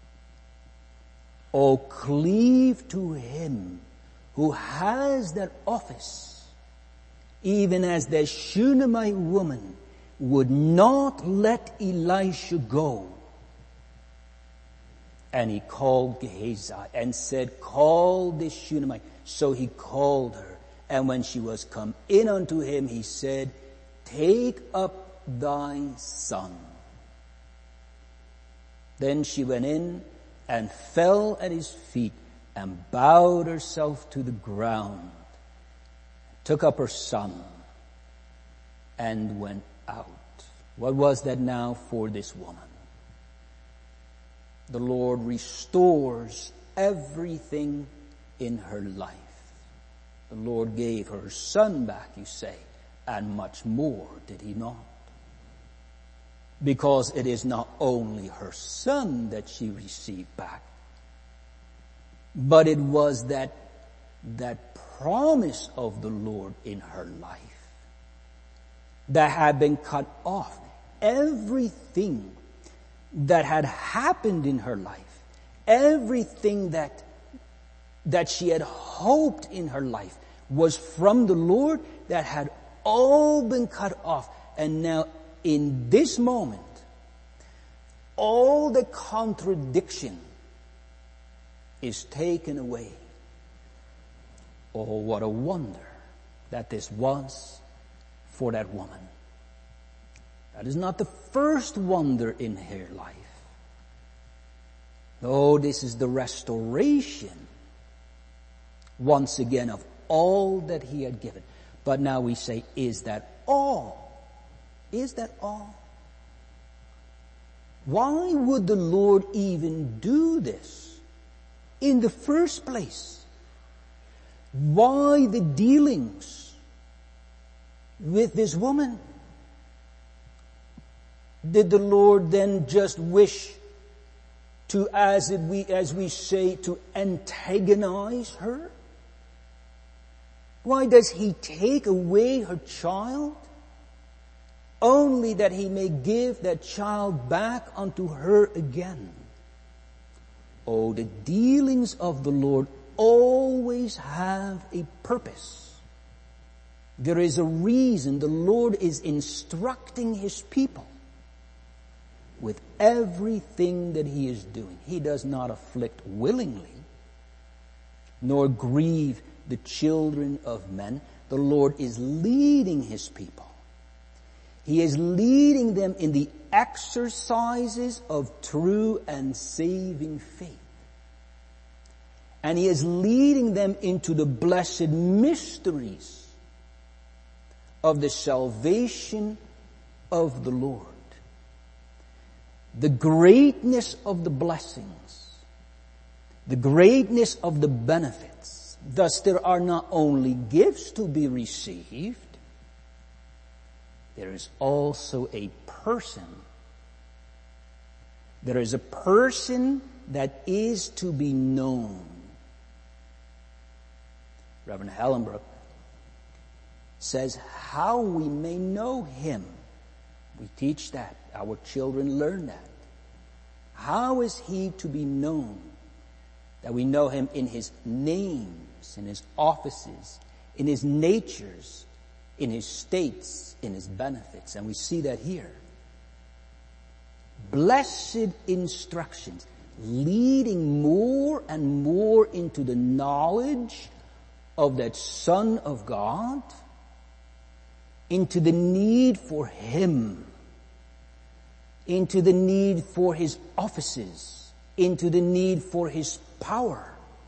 Oh, cleave to him who has that office, even as the Shunammite woman would not let Elisha go. And he called Gehazi and said, call this Shunammite. So he called her. And when she was come in unto him, he said, take up thy son. Then she went in and fell at his feet and bowed herself to the ground, took up her son, and went out. What was that now for this woman? The Lord restores everything in her life. The Lord gave her son back, you say, and much more, did he not? Because it is not only her son that she received back, but it was that, that promise of the Lord in her life that had been cut off. Everything that had happened in her life, everything that that she had hoped in her life was from the Lord, that had all been cut off. And now in this moment, all the contradiction is taken away. Oh, what a wonder that this was for that woman. That is not the first wonder in her life. No, this is the restoration once again of all that he had given. But now we say, is that all? Is that all? Why would the Lord even do this in the first place? Why the dealings with this woman? Did the Lord then just wish to, as it we, as we say, to antagonize her? Why does he take away her child? Only that he may give that child back unto her again. Oh, the dealings of the Lord always have a purpose. There is a reason. The Lord is instructing his people with everything that he is doing. He does not afflict willingly, nor grieve the children of men. The Lord is leading his people. He is leading them in the exercises of true and saving faith. And he is leading them into the blessed mysteries of the salvation of the Lord. The greatness of the blessings, the greatness of the benefits. Thus there are not only gifts to be received, there is also a person. There is a person that is to be known. Reverend Hallenbrook says how we may know him. We teach that. Our children learn that. How is he to be known? That we know him in his names, in his offices, in his natures, in his states, in his benefits. And we see that here. Blessed instructions, leading more and more into the knowledge of that Son of God, into the need for him, into the need for his offices, into the need for his power,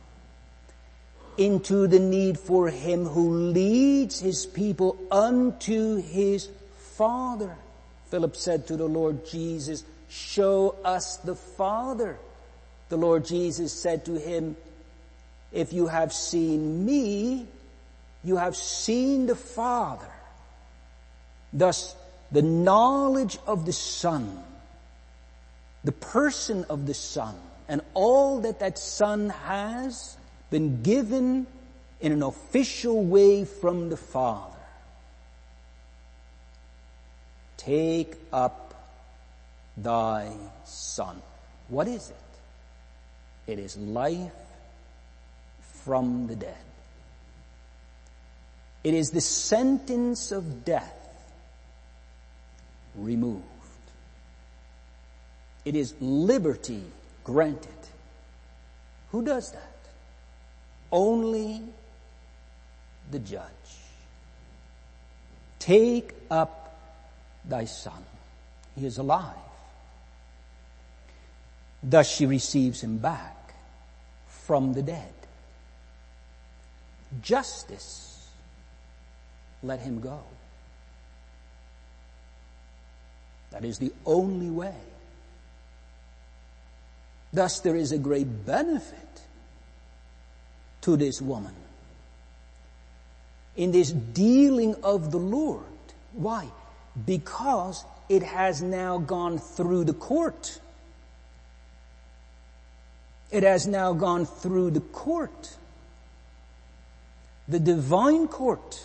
into the need for him who leads his people unto his Father. Philip said to the Lord Jesus, show us the Father. The Lord Jesus said to him, if you have seen me, you have seen the Father. Thus, the knowledge of the Son, the person of the Son, and all that that Son has been given in an official way from the Father. Take up thy Son. What is it? It is life from the dead. It is the sentence of death removed. It is liberty granted. Who does that? Only the judge. Take up thy son. He is alive. Thus she receives him back from the dead. Justice, let him go. That is the only way. Thus there is a great benefit to this woman in this dealing of the Lord. Why? Because it has now gone through the court. It has now gone through the court. The divine court.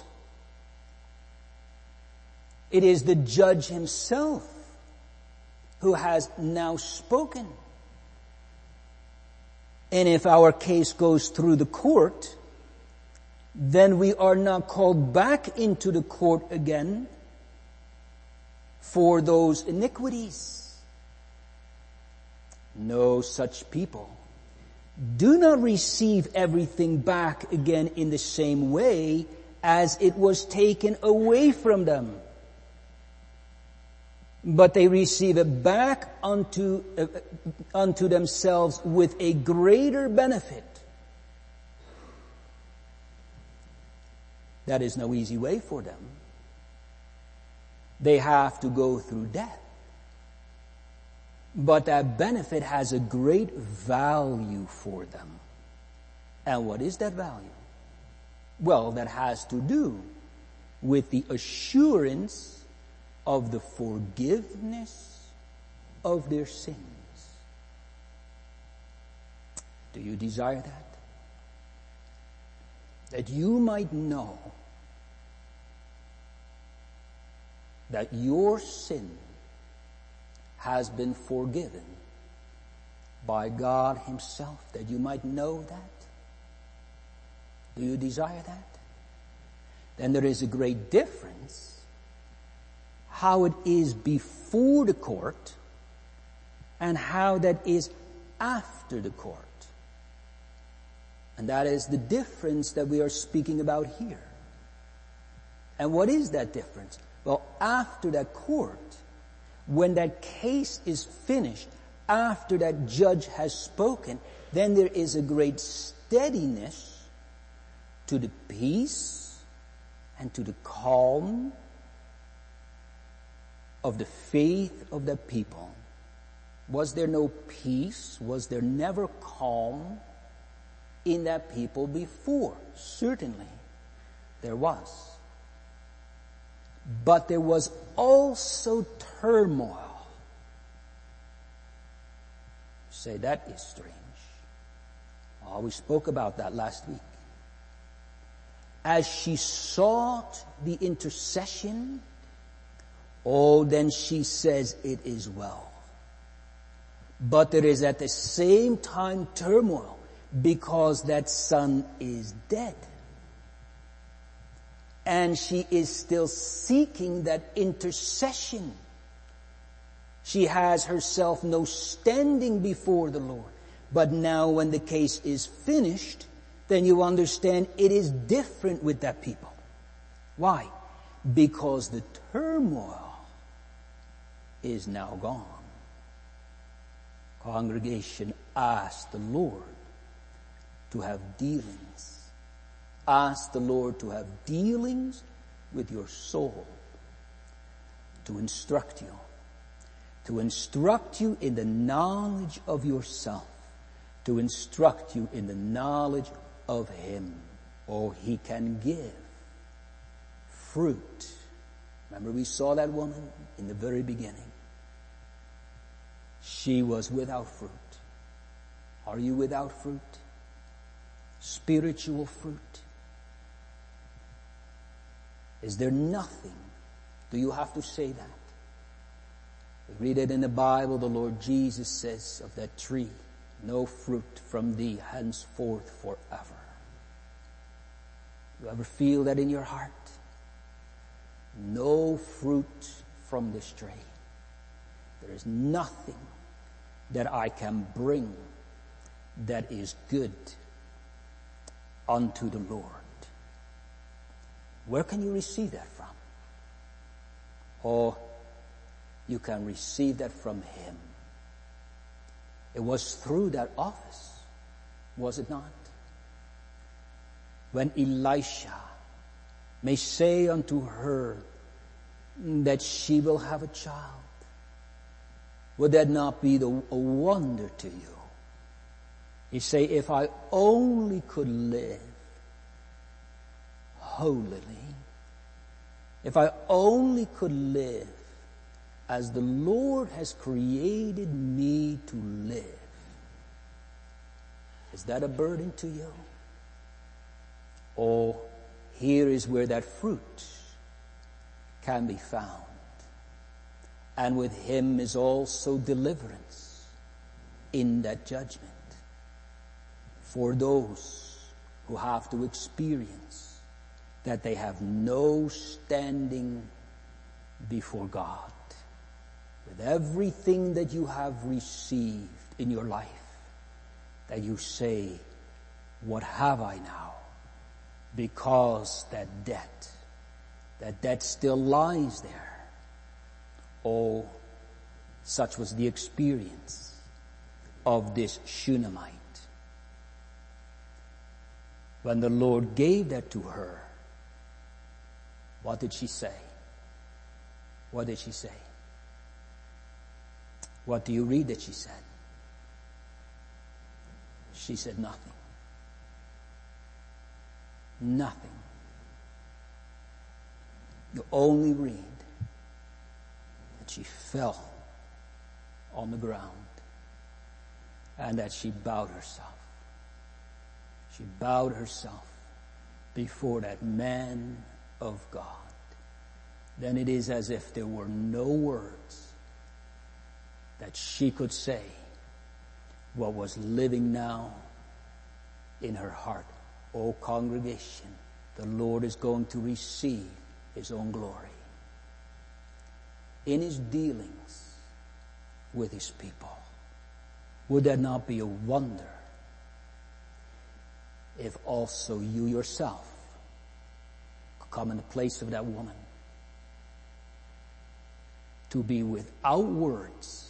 It is the judge himself who has now spoken. And if our case goes through the court, then we are not called back into the court again for those iniquities. No such people do not receive everything back again in the same way as it was taken away from them. But they receive it back unto, uh, unto themselves with a greater benefit. That is no easy way for them. They have to go through death. But that benefit has a great value for them. And what is that value? Well, that has to do with the assurance of the forgiveness of their sins. Do you desire that? That you might know that your sin has been forgiven by God himself, that you might know that? Do you desire that? Then there is a great difference how it is before the court and how that is after the court. And that is the difference that we are speaking about here. And what is that difference? Well, after that court, when that case is finished, after that judge has spoken, then there is a great steadiness to the peace and to the calm of the faith of the people. Was there no peace? Was there never calm in that people before? Certainly there was. But there was also turmoil. You say, that is strange. Oh, we spoke about that last week. As she sought the intercession, oh, then she says, it is well. But there is at the same time turmoil because that son is dead. And she is still seeking that intercession. She has herself no standing before the Lord. But now when the case is finished, then you understand it is different with that people. Why? Because the turmoil is now gone. Congregation, ask the Lord to have dealings. Ask the Lord to have dealings with your soul, to instruct you, to instruct you in the knowledge of yourself, to instruct you in the knowledge of Him. Oh, He can give fruit. Remember we saw that woman in the very beginning. She was without fruit. Are you without fruit? Spiritual fruit. Is there nothing? Do you have to say that? We read it in the Bible. The Lord Jesus says of that tree, no fruit from thee henceforth forever. You ever feel that in your heart? No fruit from this tree. There is nothing that I can bring that is good unto the Lord. Where can you receive that from? Oh, you can receive that from Him. It was through that office, was it not? When Elisha may say unto her that she will have a child, would that not be the, a wonder to you? You say, if I only could live holily, if I only could live as the Lord has created me to live, is that a burden to you? Or here is where that fruit can be found. And with Him is also deliverance in that judgment for those who have to experience that they have no standing before God. With everything that you have received in your life, that you say, what have I now? Because that debt, that debt still lies there. Oh, such was the experience of this Shunammite. When the Lord gave that to her, what did she say? What did she say? What do you read that she said? She said nothing. Nothing. You only read that she fell on the ground and that she bowed herself. She bowed herself before that man of God. Then it is as if there were no words that she could say what was living now in her heart. O congregation, the Lord is going to receive His own glory in His dealings with His people. Would that not be a wonder if also you yourself could come in the place of that woman, to be without words,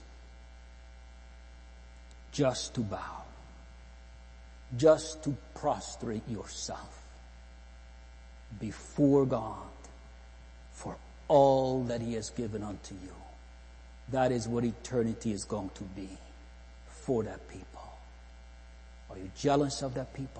just to bow, just to prostrate yourself before God for all that He has given unto you. That is what eternity is going to be for that people. Are you jealous of that people?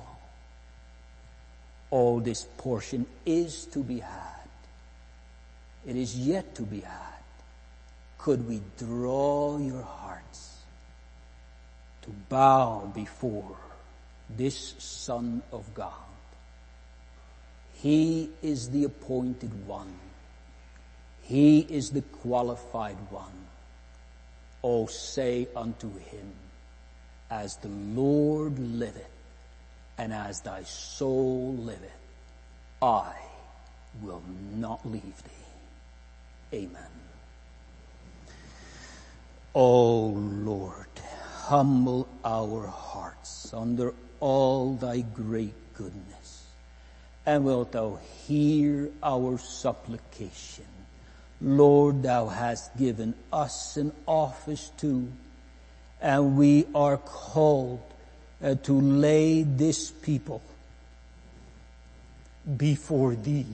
All this portion is to be had. It is yet to be had. Could we draw your hearts to bow before this Son of God? He is the appointed one. He is the qualified one. Oh, say unto Him, as the Lord liveth, and as thy soul liveth, I will not leave thee. Amen. O Lord, humble our hearts under all thy great goodness, and wilt thou hear our supplication. Lord, thou hast given us an office too, and we are called uh, to lay this people before thee.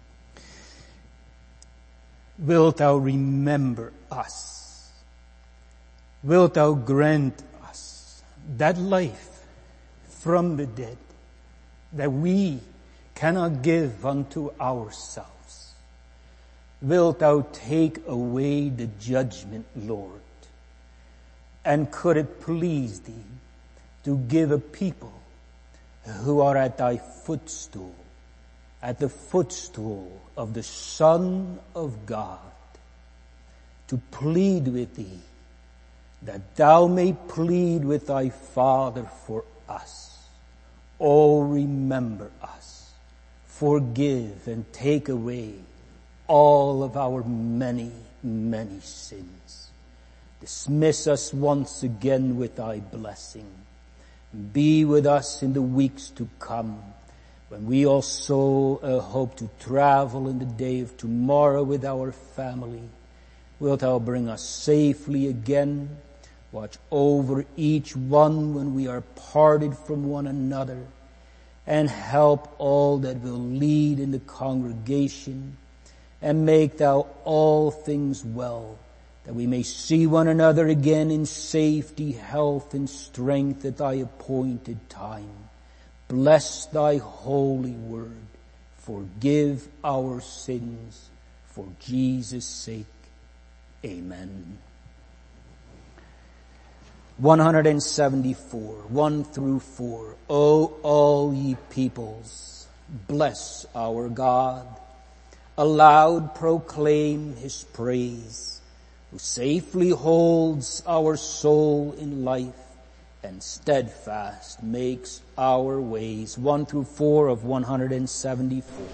Wilt thou remember us? Wilt thou grant us that life from the dead that we cannot give unto ourselves? Wilt thou take away the judgment, Lord? And could it please thee to give a people who are at thy footstool, at the footstool of the Son of God, to plead with thee, that thou may plead with thy Father for us. Oh, remember us. Forgive and take away all of our many, many sins. Dismiss us once again with thy blessing, Be with us in the weeks to come, when we also uh, hope to travel in the day of tomorrow with our family. Wilt thou bring us safely again? Watch over each one when we are parted from one another, and help all that will lead in the congregation, and make thou all things well, that we may see one another again in safety, health, and strength at thy appointed time. Bless thy holy word. Forgive our sins for Jesus' sake. Amen. one hundred seventy-four, one through four. O all ye peoples, bless our God. Aloud proclaim his praise, who safely holds our soul in life and steadfast makes our ways. One through four of one hundred seventy-four.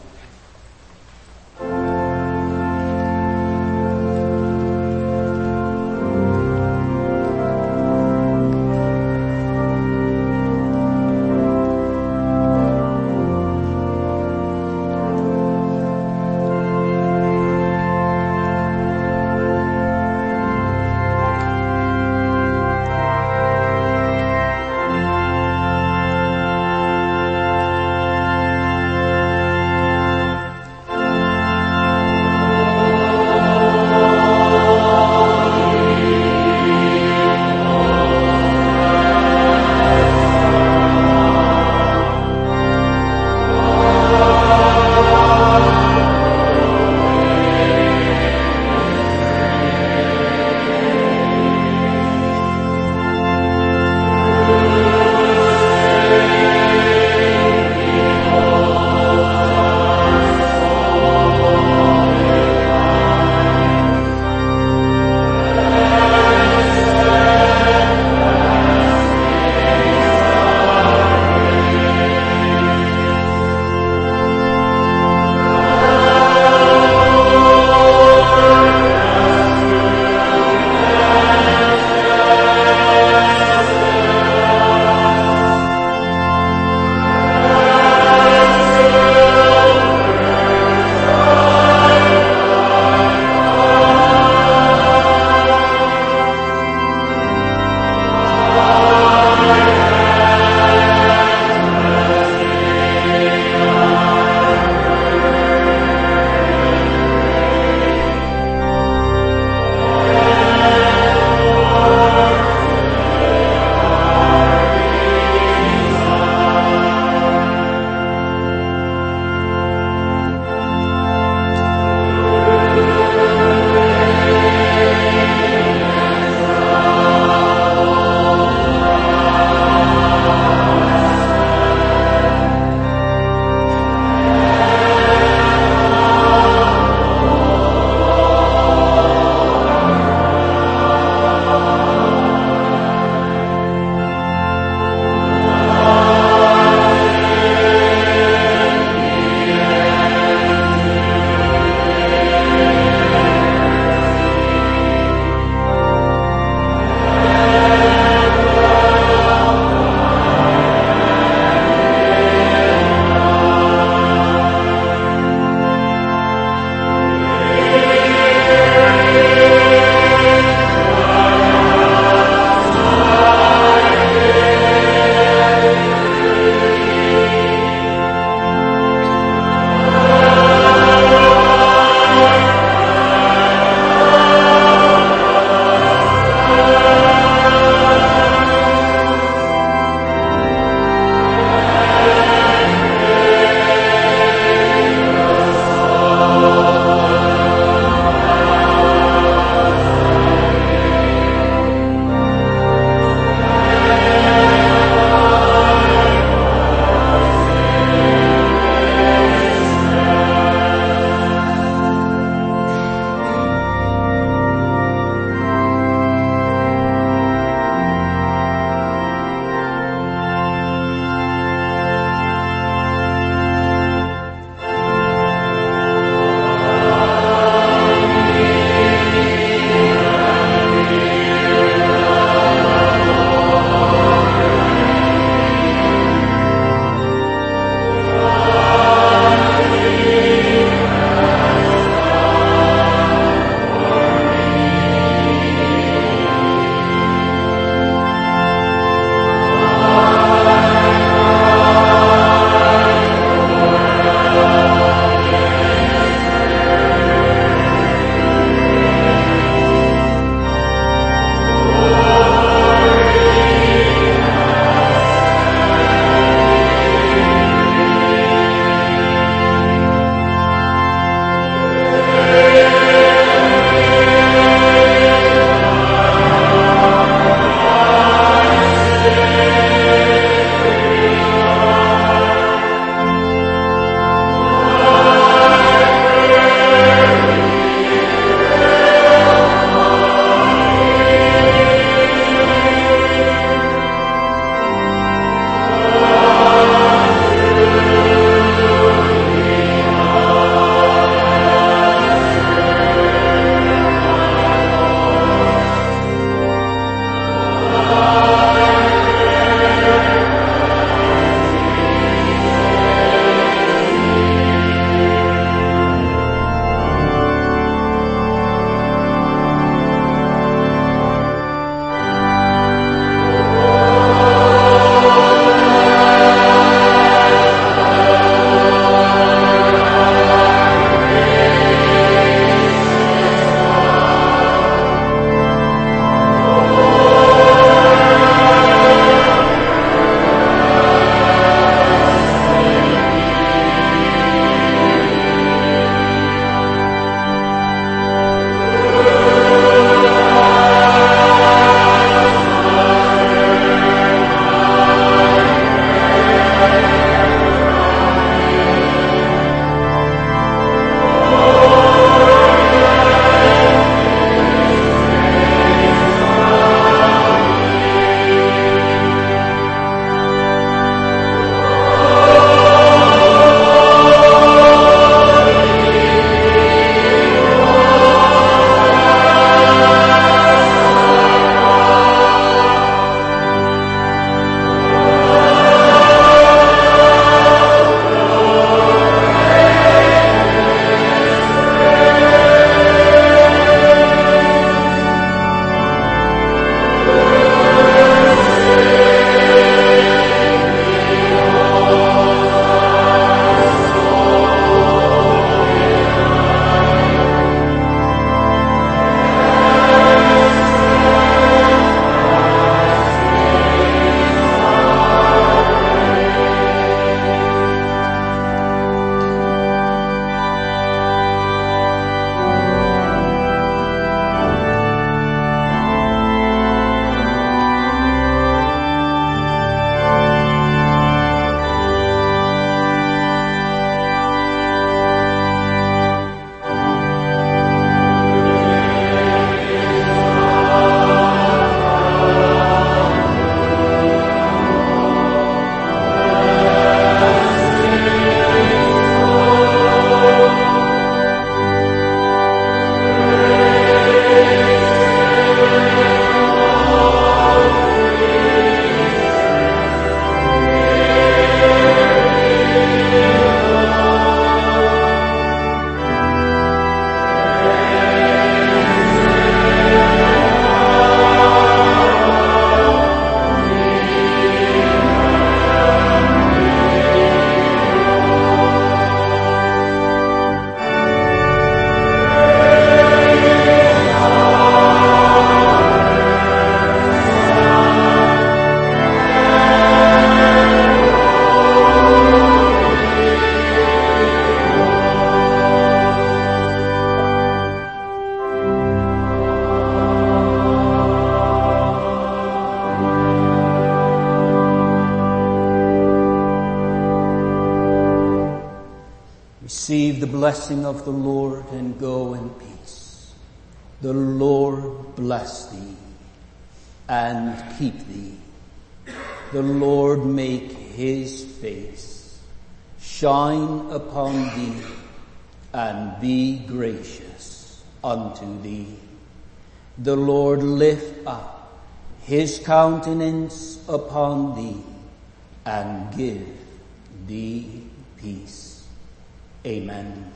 Receive the blessing of the Lord and go in peace. The Lord bless thee and keep thee. The Lord make his face shine upon thee and be gracious unto thee. The Lord lift up his countenance upon thee and give thee peace. Amen.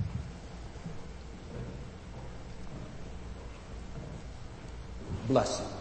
Blessing.